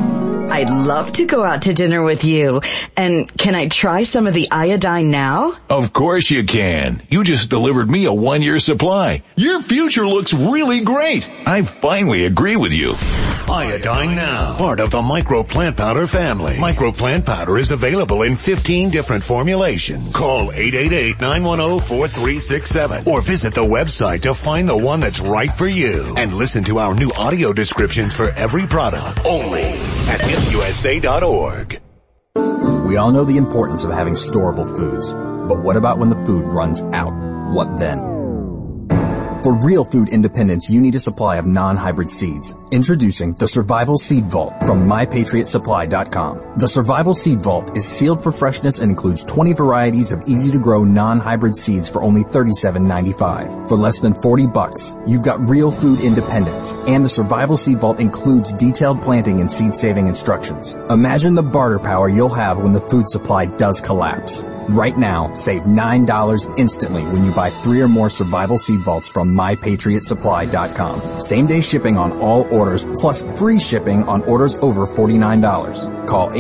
I'd love to go out to dinner with you. And can I try some of the iodine now? Of course you can. You just delivered me a 1-year supply. Your future looks really great. I finally agree with you. Iodine Now, part of the Micro Plant Powder family. Micro Plant Powder is available in 15 different formulations. Call 888-910-4367 or visit the website to find the one that's right for you. And listen to our new audio descriptions for every product only at hipusa.org. We all know the importance of having storable foods, but what about when the food runs out? What then? For real food independence, you need a supply of non-hybrid seeds. Introducing the Survival Seed Vault from MyPatriotSupply.com. The Survival Seed Vault is sealed for freshness and includes 20 varieties of easy-to-grow non-hybrid seeds for only $37.95. For less than $40, you've got real food independence, and the Survival Seed Vault includes detailed planting and seed-saving instructions. Imagine the barter power you'll have when the food supply does collapse. Right now, save $9 instantly when you buy 3 or more Survival Seed Vaults from MyPatriotSupply.com. Same-day shipping on all orders plus free shipping on orders over $49. Call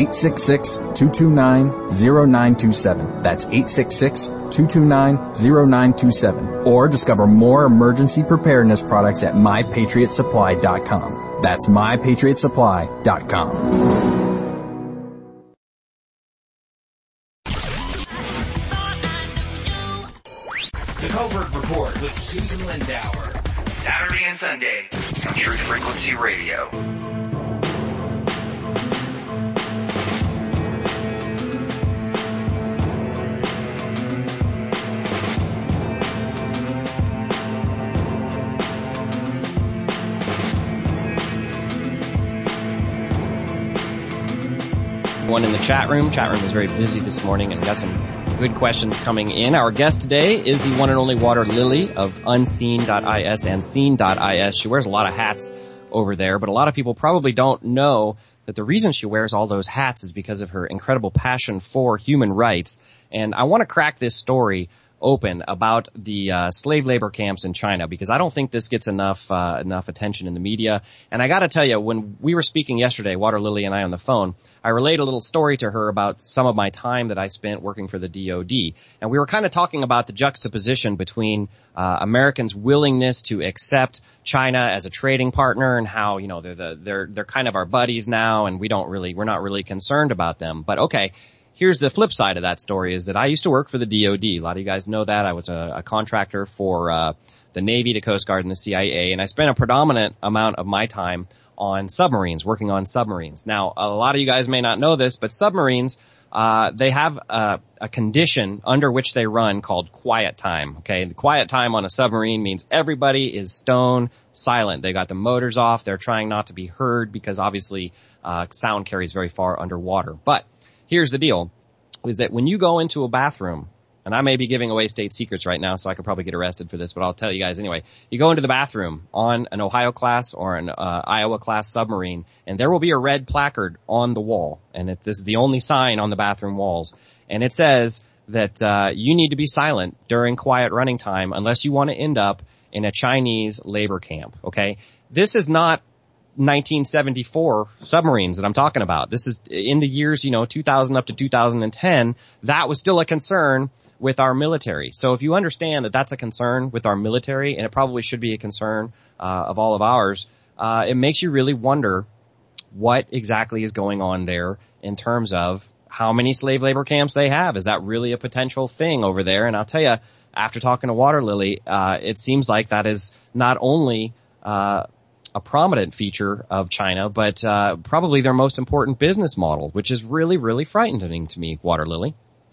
866-229-0927. That's 866-229-0927. Or discover more emergency preparedness products at MyPatriotSupply.com. That's MyPatriotSupply.com. The Covert Report with Susan Lindauer. Saturday and Sunday on Truth Frequency Radio. One in the chat room. Chat room is very busy this morning and got some good questions coming in. Our guest today is the one and only Water Lily of Unseen.is and Seen.is. She wears a lot of hats over there, but a lot of people probably don't know that the reason she wears all those hats is because of her incredible passion for human rights. And I want to crack this story open about the slave labor camps in China, because I don't think this gets enough attention in the media. And I got to tell you, when we were speaking yesterday, Water Lily and I on the phone, I relayed a little story to her about some of my time that I spent working for the DoD, and we were kind of talking about the juxtaposition between Americans' willingness to accept China as a trading partner and how, you know, they're kind of our buddies now, and we're not really concerned about them. But okay. Here's the flip side of that story is that I used to work for the DoD. A lot of you guys know that. I was a contractor for the Navy, the Coast Guard, and the CIA, and I spent a predominant amount of my time on submarines, working on submarines. Now, a lot of you guys may not know this, but submarines, they have a condition under which they run called quiet time. Okay, the quiet time on a submarine means everybody is stone silent. They got the motors off. They're trying not to be heard because obviously sound carries very far underwater. But here's the deal, is that when you go into a bathroom, and I may be giving away state secrets right now, so I could probably get arrested for this, but I'll tell you guys anyway. You go into the bathroom on an Ohio-class or an Iowa-class submarine, and there will be a red placard on the wall, and this is the only sign on the bathroom walls, and it says that you need to be silent during quiet running time unless you want to end up in a Chinese labor camp, okay? This is not 1974 submarines that I'm talking about. This is in the years, 2000 up to 2010. That was still a concern with our military. So if you understand that that's a concern with our military, and it probably should be a concern of all of ours, it makes you really wonder what exactly is going on there in terms of how many slave labor camps they have. Is that really a potential thing over there? And I'll tell you, after talking to Water Lily, it seems like that is not only a prominent feature of China, but probably their most important business model, which is really, really frightening to me, Water Lily.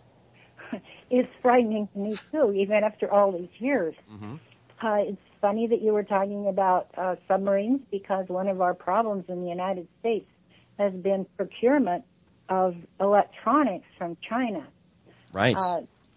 It's frightening to me, too, even after all these years. Mm-hmm. It's funny that you were talking about submarines, because one of our problems in the United States has been procurement of electronics from China. Right.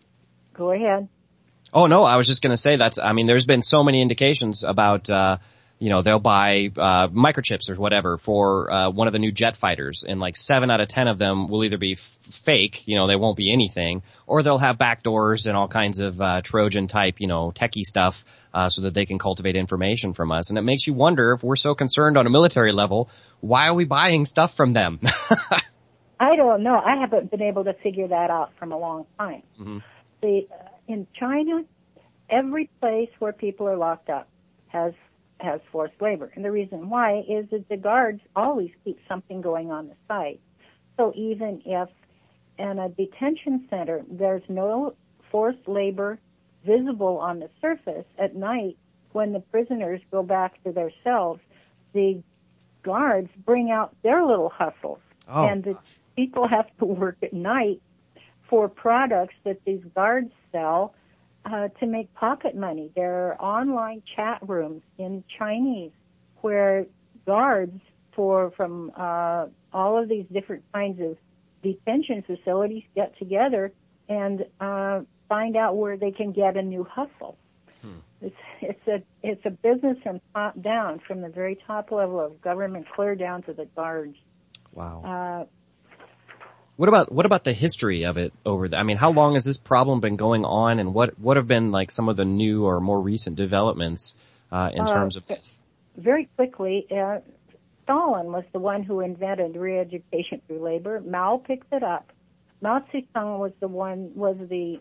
Go ahead. Oh, no, I was just going to say there's been so many indications about they'll buy microchips or whatever for one of the new jet fighters, and like 7 out of 10 of them will either be fake, they won't be anything, or they'll have backdoors and all kinds of Trojan type, techie stuff, so that they can cultivate information from us. And it makes you wonder, if we're so concerned on a military level, why are we buying stuff from them? I don't know. I haven't been able to figure that out from a long time. Mm-hmm. In China, every place where people are locked up has forced labor. And the reason why is that the guards always keep something going on the site. So even if in a detention center there's no forced labor visible on the surface, at night when the prisoners go back to their cells, the guards bring out their little hustles. Oh. And the people have to work at night for products that these guards sell to make pocket money. There are online chat rooms in Chinese where guards from all of these different kinds of detention facilities get together and find out where they can get a new hustle. It's a business from top down, from the very top level of government clear down to the guards. Wow. What about the history of it over there? I mean, how long has this problem been going on, and what have been like some of the new or more recent developments in terms of this? Very quickly, Stalin was the one who invented re-education through labor. Mao picked it up. Mao Zedong was the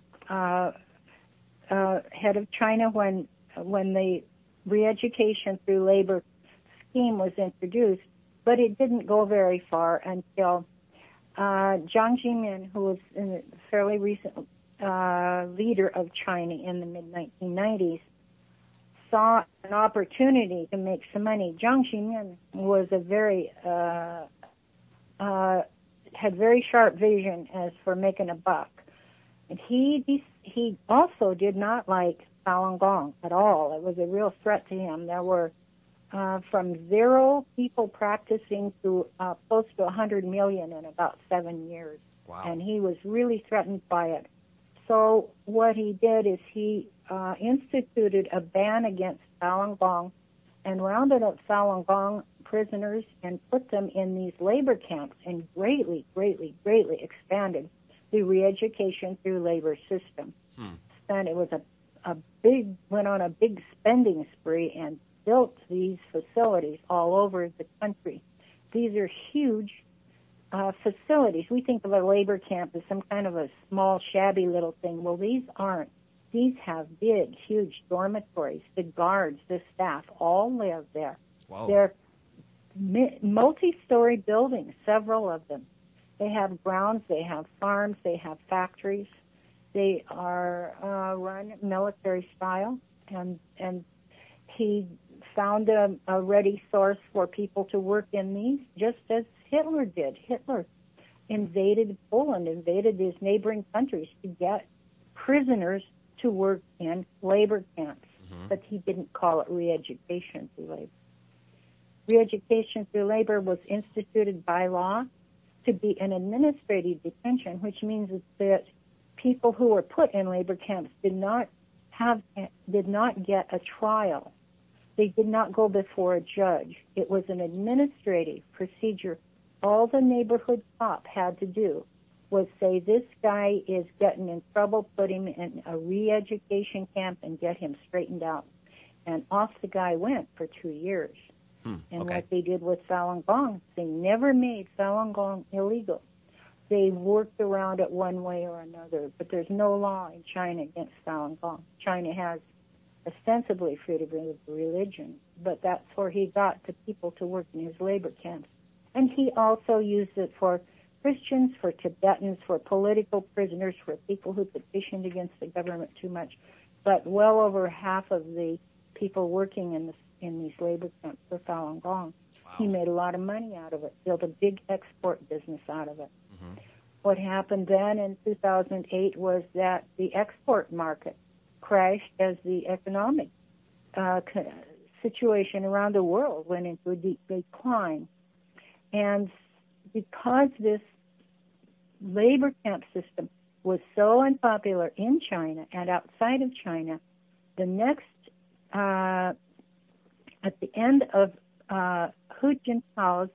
head of China when the re-education through labor scheme was introduced, but it didn't go very far until Jiang Zemin, who was a fairly recent leader of China in the mid-1990s, saw an opportunity to make some money. Jiang Zemin was had very sharp vision as for making a buck. And he also did not like Falun Gong at all. It was a real threat to him. There were from 0 people practicing to close to 100 million in about 7 years. Wow. And he was really threatened by it. So what he did is he instituted a ban against Falun Gong and rounded up Falun Gong prisoners and put them in these labor camps and greatly, greatly, greatly expanded the re-education through labor system. And it was went on a big spending spree and built these facilities all over the country. These are huge facilities. We think of a labor camp as some kind of a small, shabby little thing. Well, these aren't. These have big, huge dormitories. The guards, the staff, all live there. Wow. They're multi-story buildings, several of them. They have grounds, they have farms, they have factories. They are run military style, and he found a ready source for people to work in these, just as Hitler did. Hitler invaded Poland, invaded these neighboring countries to get prisoners to work in labor camps, but he didn't call it re-education through labor. Re-education through labor was instituted by law to be an administrative detention, which means that people who were put in labor camps did not get a trial. They did not go before a judge. It was an administrative procedure. All the neighborhood cop had to do was say, this guy is getting in trouble, put him in a re-education camp and get him straightened out. And off the guy went for 2 years. And what they did with Falun Gong, they never made Falun Gong illegal. They worked around it one way or another, but there's no law in China against Falun Gong. China has ostensibly freedom of religion, but that's where he got the people to work in his labor camps. And he also used it for Christians, for Tibetans, for political prisoners, for people who petitioned against the government too much. But well over half of the people working in these labor camps for Falun Gong. Wow. He made a lot of money out of it, built a big export business out of it. What happened then in 2008 was that the export market crashed as the economic situation around the world went into a deep decline. And because this labor camp system was so unpopular in China and outside of China, the next at the end of Hu Jintao's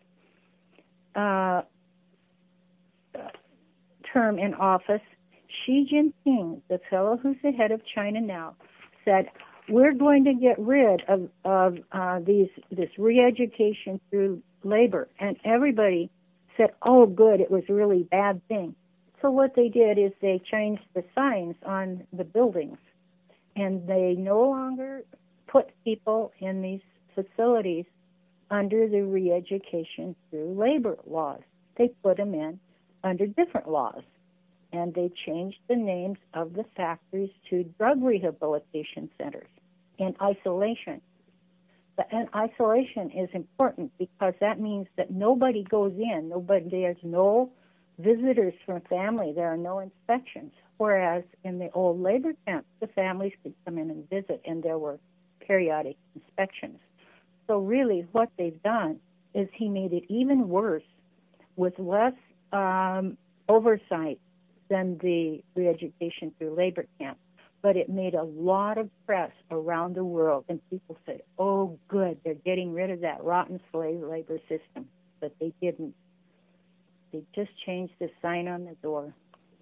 term in office, Xi Jinping, the fellow who's the head of China now, said, we're going to get rid of this re-education through labor. And everybody said, oh, good, it was a really bad thing. So what they did is they changed the signs on the buildings, and they no longer put people in these facilities under the re-education through labor laws. They put them in under different laws, and they changed the names of the factories to drug rehabilitation centers and isolation. And isolation is important because that means that nobody goes in, there's no visitors from family, there are no inspections, whereas in the old labor camps, the families could come in and visit, and there were periodic inspections. So really what they've done is he made it even worse with less oversight than the re-education through labor camp. But it made a lot of press around the world, and people said, oh, good, they're getting rid of that rotten slave labor system. But they didn't. They just changed the sign on the door.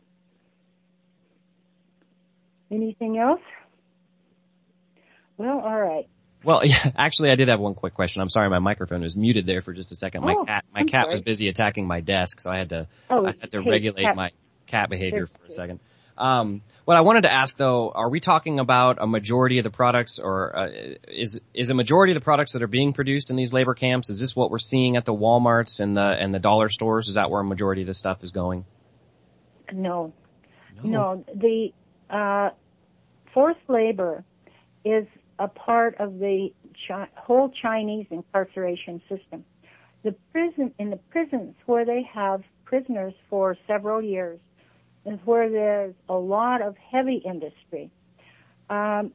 Anything else? Well, all right. Well, yeah, actually, I did have one quick question. I'm sorry, my microphone was muted there for just a second. My cat was busy attacking my desk, so I had to regulate my cat behavior for a second. What I wanted to ask though, are we talking about a majority of the products, or is a majority of the products that are being produced in these labor camps? Is this what we're seeing at the Walmarts and the dollar stores? Is that where a majority of this stuff is going? No. The forced labor is a part of the whole Chinese incarceration system. In the prisons where they have prisoners for several years is where there's a lot of heavy industry. In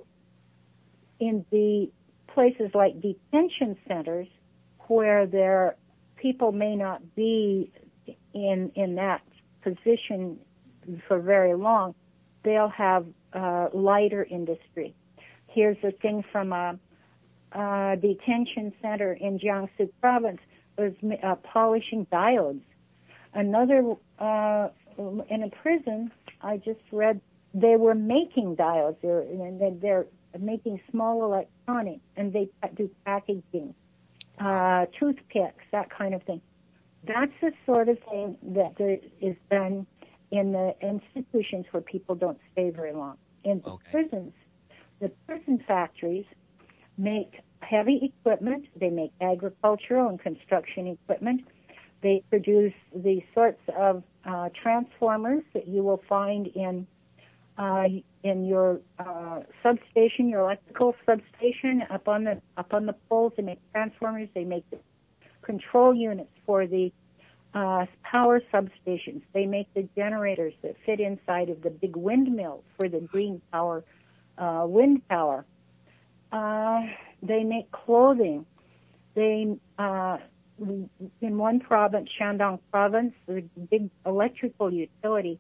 the places like detention centers where people may not be in that position for very long, they'll have lighter industry. Here's a thing from a detention center in Jiangsu province. It was polishing diodes. Another in a prison, I just read they were making diodes. They're making small electronics, and they do packaging, toothpicks, that kind of thing. That's the sort of thing that is done in the institutions where people don't stay very long. In the prisons, the prison factories make heavy equipment. They make agricultural and construction equipment. They produce the sorts of transformers that you will find in your substation, your electrical substation. Up on the poles, they make transformers. They make the control units for the power substations. They make the generators that fit inside of the big windmills for the green power, wind power. They make clothing. They in one province, Shandong province, the big electrical utility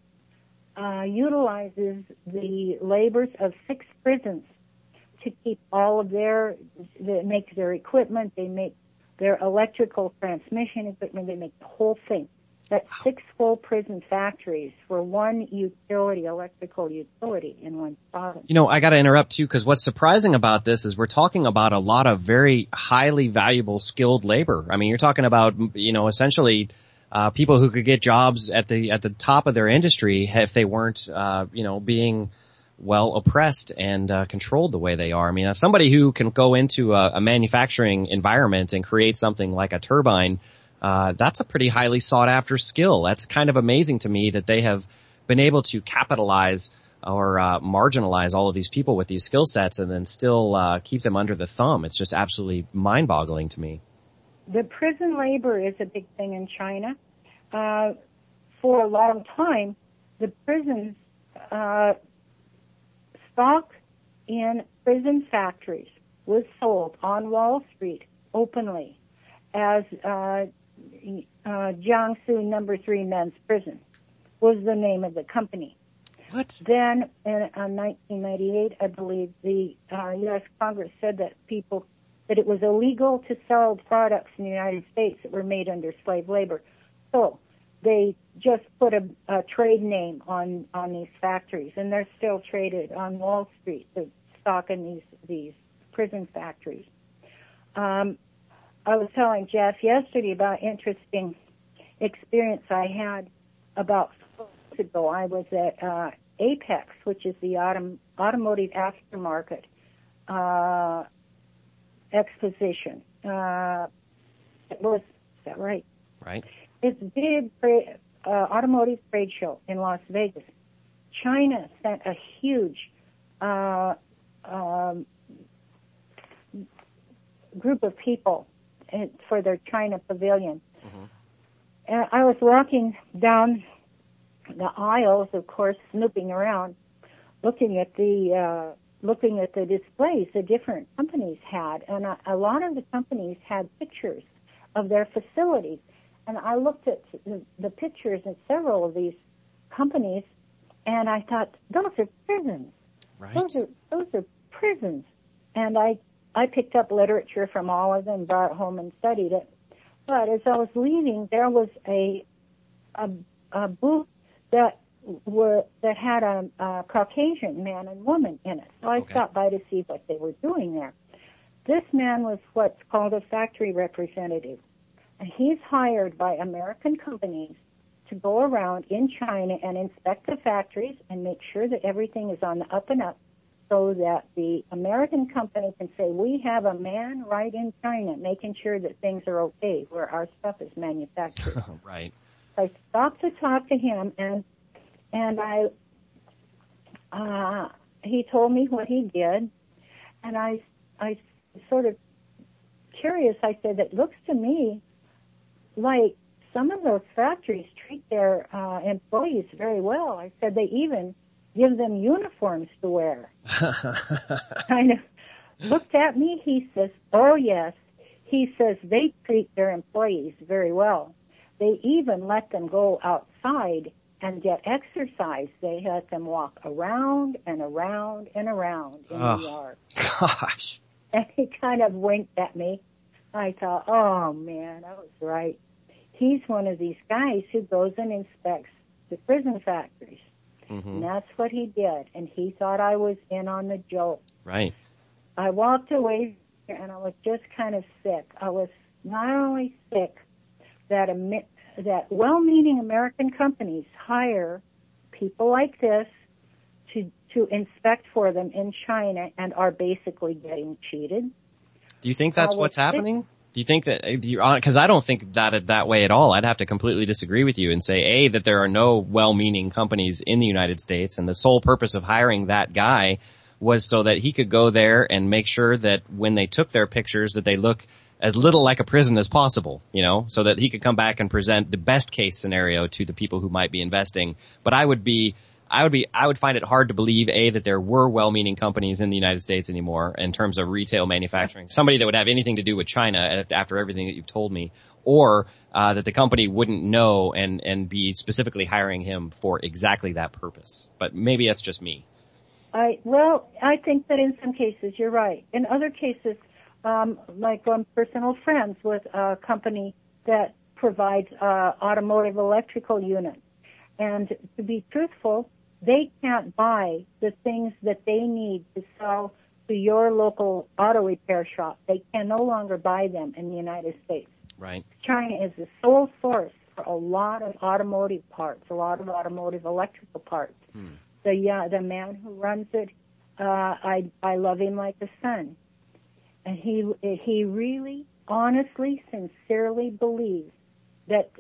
utilizes the labors of 6 prisons to keep all of they make their equipment, they make their electrical transmission equipment, they make the whole thing. That's 6 full prison factories for one electrical utility in one province. You know, I gotta interrupt too, because what's surprising about this is we're talking about a lot of very highly valuable skilled labor. I mean, you're talking about, essentially, people who could get jobs at the top of their industry if they weren't, being well oppressed and controlled the way they are. I mean, as somebody who can go into a manufacturing environment and create something like a turbine, that's a pretty highly sought after skill. That's kind of amazing to me that they have been able to capitalize or marginalize all of these people with these skill sets and then still keep them under the thumb. It's just absolutely mind-boggling to me. The prison labor is a big thing in China. For a long time, the prisons stock in prison factories was sold on Wall Street openly as Jiangsu No. 3 Men's Prison was the name of the company. What? Then in 1998, I believe, the U.S. Congress said that that it was illegal to sell products in the United States that were made under slave labor. So they just put a trade name on these factories, and they're still traded on Wall Street, the stock in these prison factories. I was telling Jeff yesterday about an interesting experience I had about 4 years ago. I was at Apex, which is the automotive aftermarket exposition. Is that right? Right. It's a big automotive trade show in Las Vegas. China sent a huge group of people for their China pavilion. Mm-hmm. And I was walking down the aisles, of course, snooping around, looking at the displays the different companies had, and a lot of the companies had pictures of their facilities. And I looked at the pictures of several of these companies, and I thought, those are prisons. Right. Those are prisons. And I picked up literature from all of them, brought it home and studied it. But as I was leaving, there was a booth that had a Caucasian man and woman in it. So I stopped by to see what they were doing there. This man was what's called a factory representative. And he's hired by American companies to go around in China and inspect the factories and make sure that everything is on the up and up, so that the American company can say, we have a man right in China making sure that things are okay where our stuff is manufactured. Right. I stopped to talk to him, and he told me what he did, and I sort of curious, I said, it looks to me like some of those factories treat their employees very well. I said they even give them uniforms to wear. Kind of looked at me. He says, oh, yes. He says they treat their employees very well. They even let them go outside and get exercise. They let them walk around and around and around in the yard. Gosh. And he kind of winked at me. I thought, oh, man, I was right. He's one of these guys who goes and inspects the prison factories. Mm-hmm. And that's what he did. And he thought I was in on the joke. Right. I walked away and I was just kind of sick. I was not only sick that well-meaning American companies hire people like this to inspect for them in China and are basically getting cheated. Do you think that's what's happening? Do you think that, because I don't think that way at all. I'd have to completely disagree with you and say, A, that there are no well-meaning companies in the United States, and the sole purpose of hiring that guy was so that he could go there and make sure that when they took their pictures that they look as little like a prison as possible, so that he could come back and present the best case scenario to the people who might be investing. But I would find it hard to believe, A, that there were well-meaning companies in the United States anymore in terms of retail manufacturing, somebody that would have anything to do with China after everything that you've told me, or that the company wouldn't know and be specifically hiring him for exactly that purpose. But maybe that's just me. I think that in some cases you're right. In other cases, like I'm personal friends with a company that provides automotive electrical units. And to be truthful, they can't buy the things that they need to sell to your local auto repair shop. They can no longer buy them in the United States. Right. China is the sole source for a lot of automotive parts, a lot of automotive electrical parts. The man who runs it, I love him like a son. And he really, honestly, sincerely believes that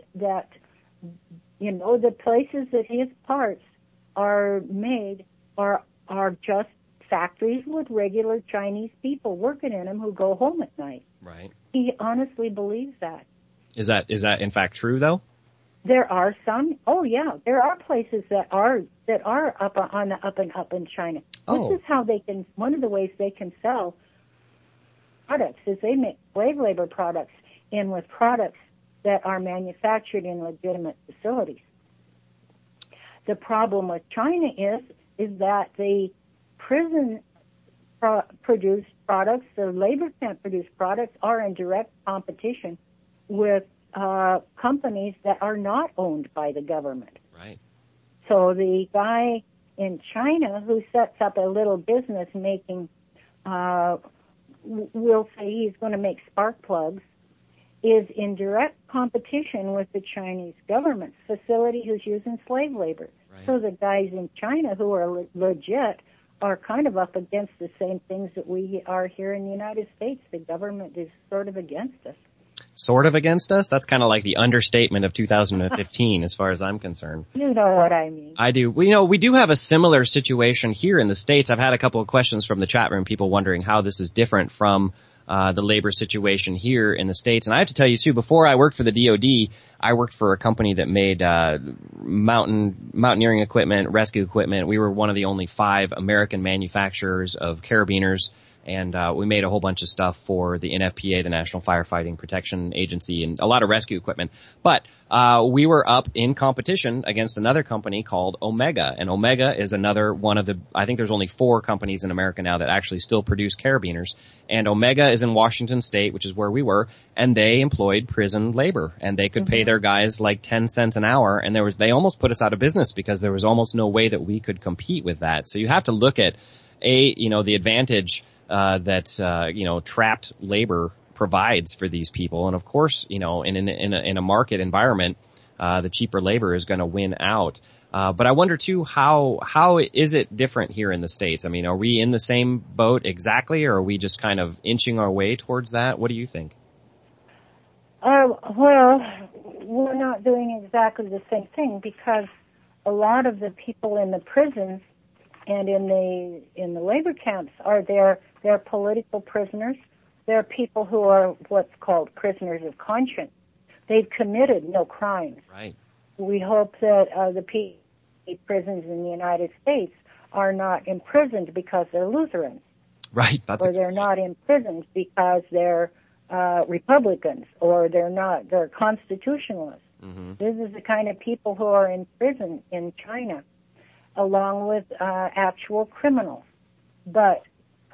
the places that his parts are made are just factories with regular Chinese people working in them who go home at night. Right. He honestly believes that. Is that in fact true though? There are some. Oh yeah, there are places that are up on the up and up in China. Oh. This is how they can. One of the ways they can sell products is they make slave labor products in with products that are manufactured in legitimate facilities. The problem with China is that the prison produced products, the labor camp-produced products, are in direct competition with companies that are not owned by the government. Right. So the guy in China who sets up a little business making, we'll say he's going to make spark plugs, is in direct competition with the Chinese government's facility who's using slave labor. Right. So the guys in China who are legit are kind of up against the same things that we are here in the United States. The government is sort of against us. Sort of against us? That's kind of like the understatement of 2015 as far as I'm concerned. You know what I mean. I do. We do have a similar situation here in the States. I've had a couple of questions from the chat room, people wondering how this is different from the labor situation here in the States. And I have to tell you too, before I worked for the DoD, I worked for a company that made mountaineering equipment, rescue equipment. We were one of the only 5 American manufacturers of carabiners. And we made a whole bunch of stuff for the NFPA, the National Firefighting Protection Agency, and a lot of rescue equipment. But we were up in competition against another company called Omega. And Omega is another one of the, I think there's only 4 companies in America now that actually still produce carabiners. And Omega is in Washington State, which is where we were, and they employed prison labor. And they could pay their guys like 10 cents an hour. And they almost put us out of business because there was almost no way that we could compete with that. So you have to look at, the advantage that trapped labor provides for these people. And of course, in a market environment, the cheaper labor is going to win out. But I wonder too, how is it different here in the States? I mean, are we in the same boat exactly, or are we just kind of inching our way towards that? What do you think? Well, we're not doing exactly the same thing because a lot of the people in the prisons and in the labor camps are they're political prisoners. They're people who are what's called prisoners of conscience. They've committed no crimes. Right. We hope that the prisons in the United States are not imprisoned because they're Lutherans. Right. Or they're not imprisoned because they're Republicans, or they're constitutionalists. Mm-hmm. This is the kind of people who are in prison in China, along with actual criminals. But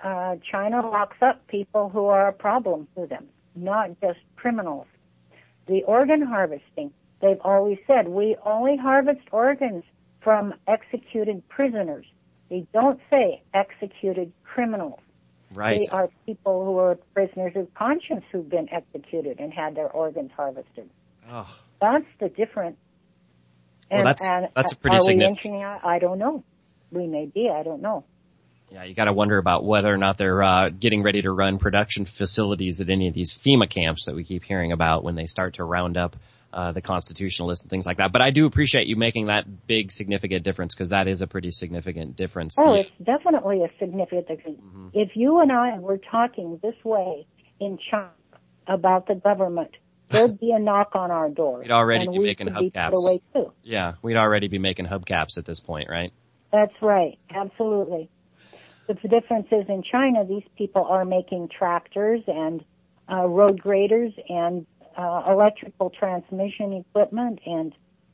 China locks up people who are a problem to them, not just criminals. The organ harvesting, they've always said, we only harvest organs from executed prisoners. They don't say executed criminals. Right. They are people who are prisoners of conscience who've been executed and had their organs harvested. Oh. That's the difference. Well, that's a pretty significant. I don't know. We may be. I don't know. Yeah, you got to wonder about whether or not they're getting ready to run production facilities at any of these FEMA camps that we keep hearing about when they start to round up the constitutionalists and things like that. But I do appreciate you making that big, significant difference, because that is a pretty significant difference. Oh, it's definitely a significant difference. Mm-hmm. If you and I were talking this way in China about the government, there'd be a knock on our door. We'd already be making hubcaps. Yeah, we'd already be making hubcaps at this point, right? That's right. Absolutely. But the difference is in China, these people are making tractors and road graders and electrical transmission equipment and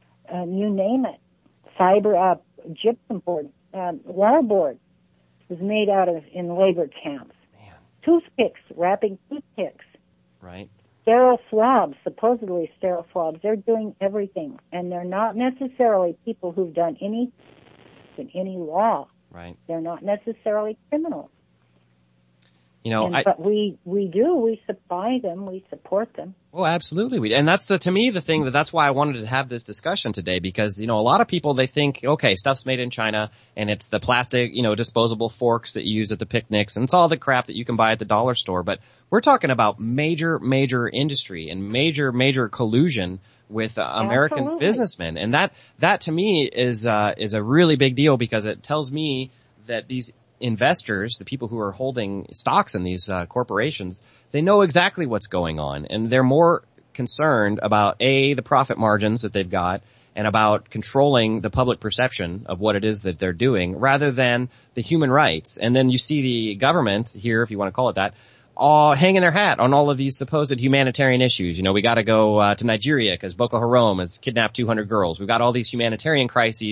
you name it. Fiber, gypsum board, wallboard was made out of in labor camps. Man. Toothpicks, wrapping toothpicks. Right. Sterile swabs, supposedly sterile swabs. They're doing everything, and they're not necessarily people who've done any law. Right. They're not necessarily criminals. But we supply them, we support them. Oh, absolutely. And that's to me the thing that's why I wanted to have this discussion today, because, a lot of people, they think, okay, stuff's made in China and it's the plastic, disposable forks that you use at the picnics and it's all the crap that you can buy at the dollar store. But we're talking about major, major industry and major, major collusion with American Absolutely. Businessmen. And that to me is a really big deal, because it tells me that these investors, the people who are holding stocks in these corporations, they know exactly what's going on, and they're more concerned about the profit margins that they've got and about controlling the public perception of what it is that they're doing, rather than the human rights. And then you see the government here, if you want to call it that, all hanging their hat on all of these supposed humanitarian issues. We got to go to Nigeria because Boko Haram has kidnapped 200 girls. We've got all these humanitarian crises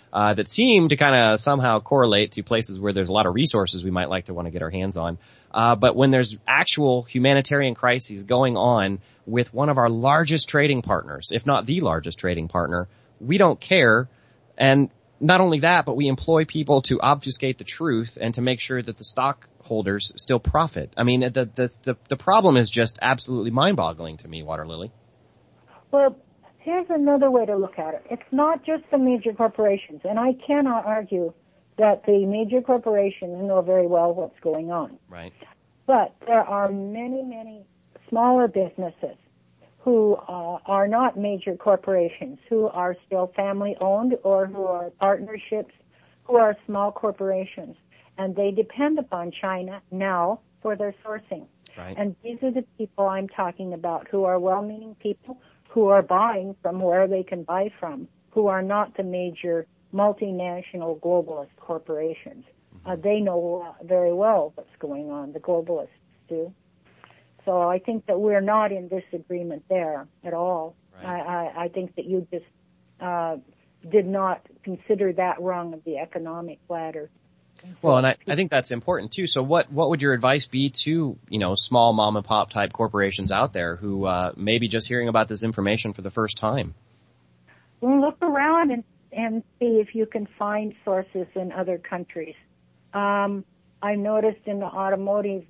that seem to kind of somehow correlate to places where there's a lot of resources we might like to want to get our hands on. But when there's actual humanitarian crises going on with one of our largest trading partners, if not the largest trading partner, we don't care. And not only that, but we employ people to obfuscate the truth and to make sure that the stockholders still profit. I mean, the problem is just absolutely mind-boggling to me, Water Lily. Well, here's another way to look at it. It's not just the major corporations, and I cannot argue that the major corporations know very well what's going on. Right. But there are many, many smaller businesses who are not major corporations, who are still family-owned or who are partnerships, who are small corporations. And they depend upon China now for their sourcing. Right. And these are the people I'm talking about, who are well-meaning people who are buying from where they can buy from, who are not the major multinational globalist corporations. They know very well what's going on, the globalists do. So I think that we're not in disagreement there at all. Right. I think that you just did not consider that rung of the economic ladder. Well, and I think that's important too. So what would your advice be to, small mom and pop type corporations out there who may be just hearing about this information for the first time? Well, look around and see if you can find sources in other countries. I noticed in the automotive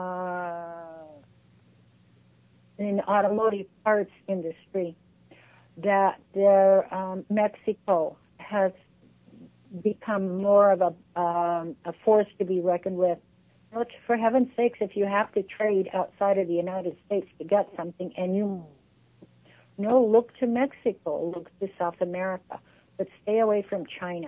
parts industry that Mexico has become more of a force to be reckoned with. Look, for heaven's sakes, if you have to trade outside of the United States to get something, and look to Mexico, look to South America, but stay away from China.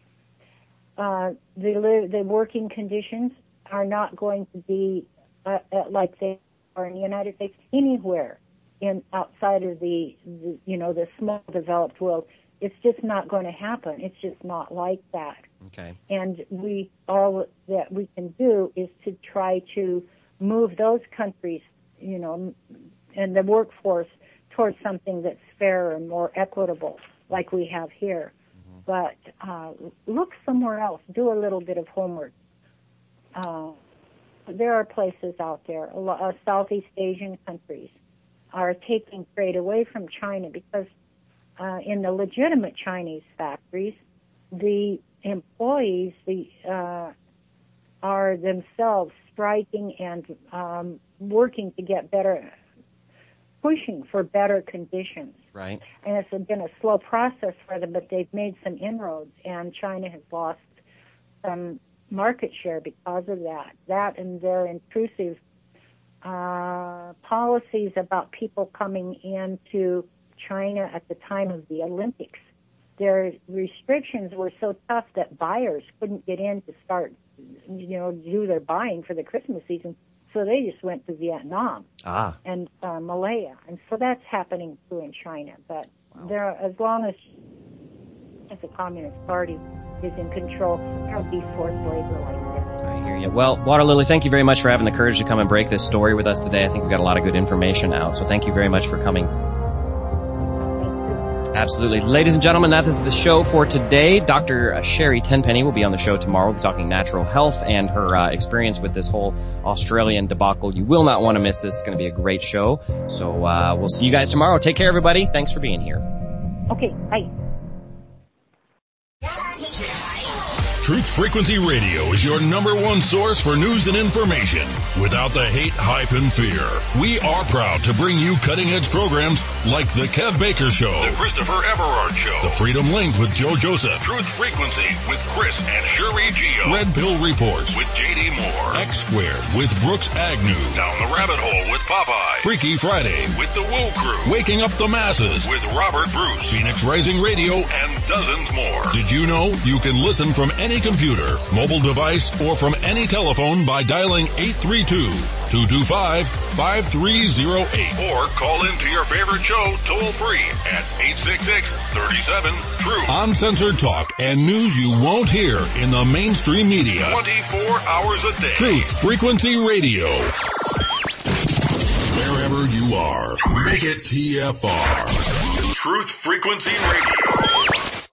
The working conditions are not going to be like they are in the United States anywhere outside of the small developed world. It's just not going to happen. It's just not like that. Okay. And all that we can do is to try to move those countries, and the workforce towards something that's fair and more equitable, like we have here. But look somewhere else. Do a little bit of homework. There are places out there. Southeast Asian countries are taking trade away from China because in the legitimate Chinese factories, the employees are themselves striking and working to get better, pushing for better conditions. Right. And it's been a slow process for them, but they've made some inroads, and China has lost some market share because of that. That and their intrusive policies about people coming into China at the time of the Olympics. Their restrictions were so tough that buyers couldn't get in to start, do their buying for the Christmas season. So they just went to Vietnam and Malaya. And so that's happening too in China. But as long as the Communist Party is in control, there'll be forced labor like this. I hear you. Well, Water Lily, thank you very much for having the courage to come and break this story with us today. I think we got a lot of good information out. So thank you very much for coming. Absolutely. Ladies and gentlemen, that is the show for today. Dr. Sherry Tenpenny will be on the show tomorrow. We'll be talking natural health and her experience with this whole Australian debacle. You will not want to miss this. It's going to be a great show. So we'll see you guys tomorrow. Take care, everybody. Thanks for being here. Okay, bye. Truth Frequency Radio is your #1 source for news and information without the hate, hype, and fear. We are proud to bring you cutting-edge programs like The Kev Baker Show, The Christopher Everard Show, The Freedom Link with Joe Joseph, Truth Frequency with Chris and Sherry Geo, Red Pill Reports with J.D. Moore, X Squared with Brooks Agnew, Down the Rabbit Hole with Popeye, Freaky Friday with The Woo Crew, Waking Up the Masses with Robert Bruce, Phoenix Rising Radio, and dozens more. Did you know you can listen from any computer, mobile device, or from any telephone by dialing 832-225-5308. Or call into your favorite show toll free at 866-37-TRUTH. Uncensored talk and news you won't hear in the mainstream media. 24 hours a day. Truth Frequency Radio. Wherever you are, make it TFR. Truth Frequency Radio.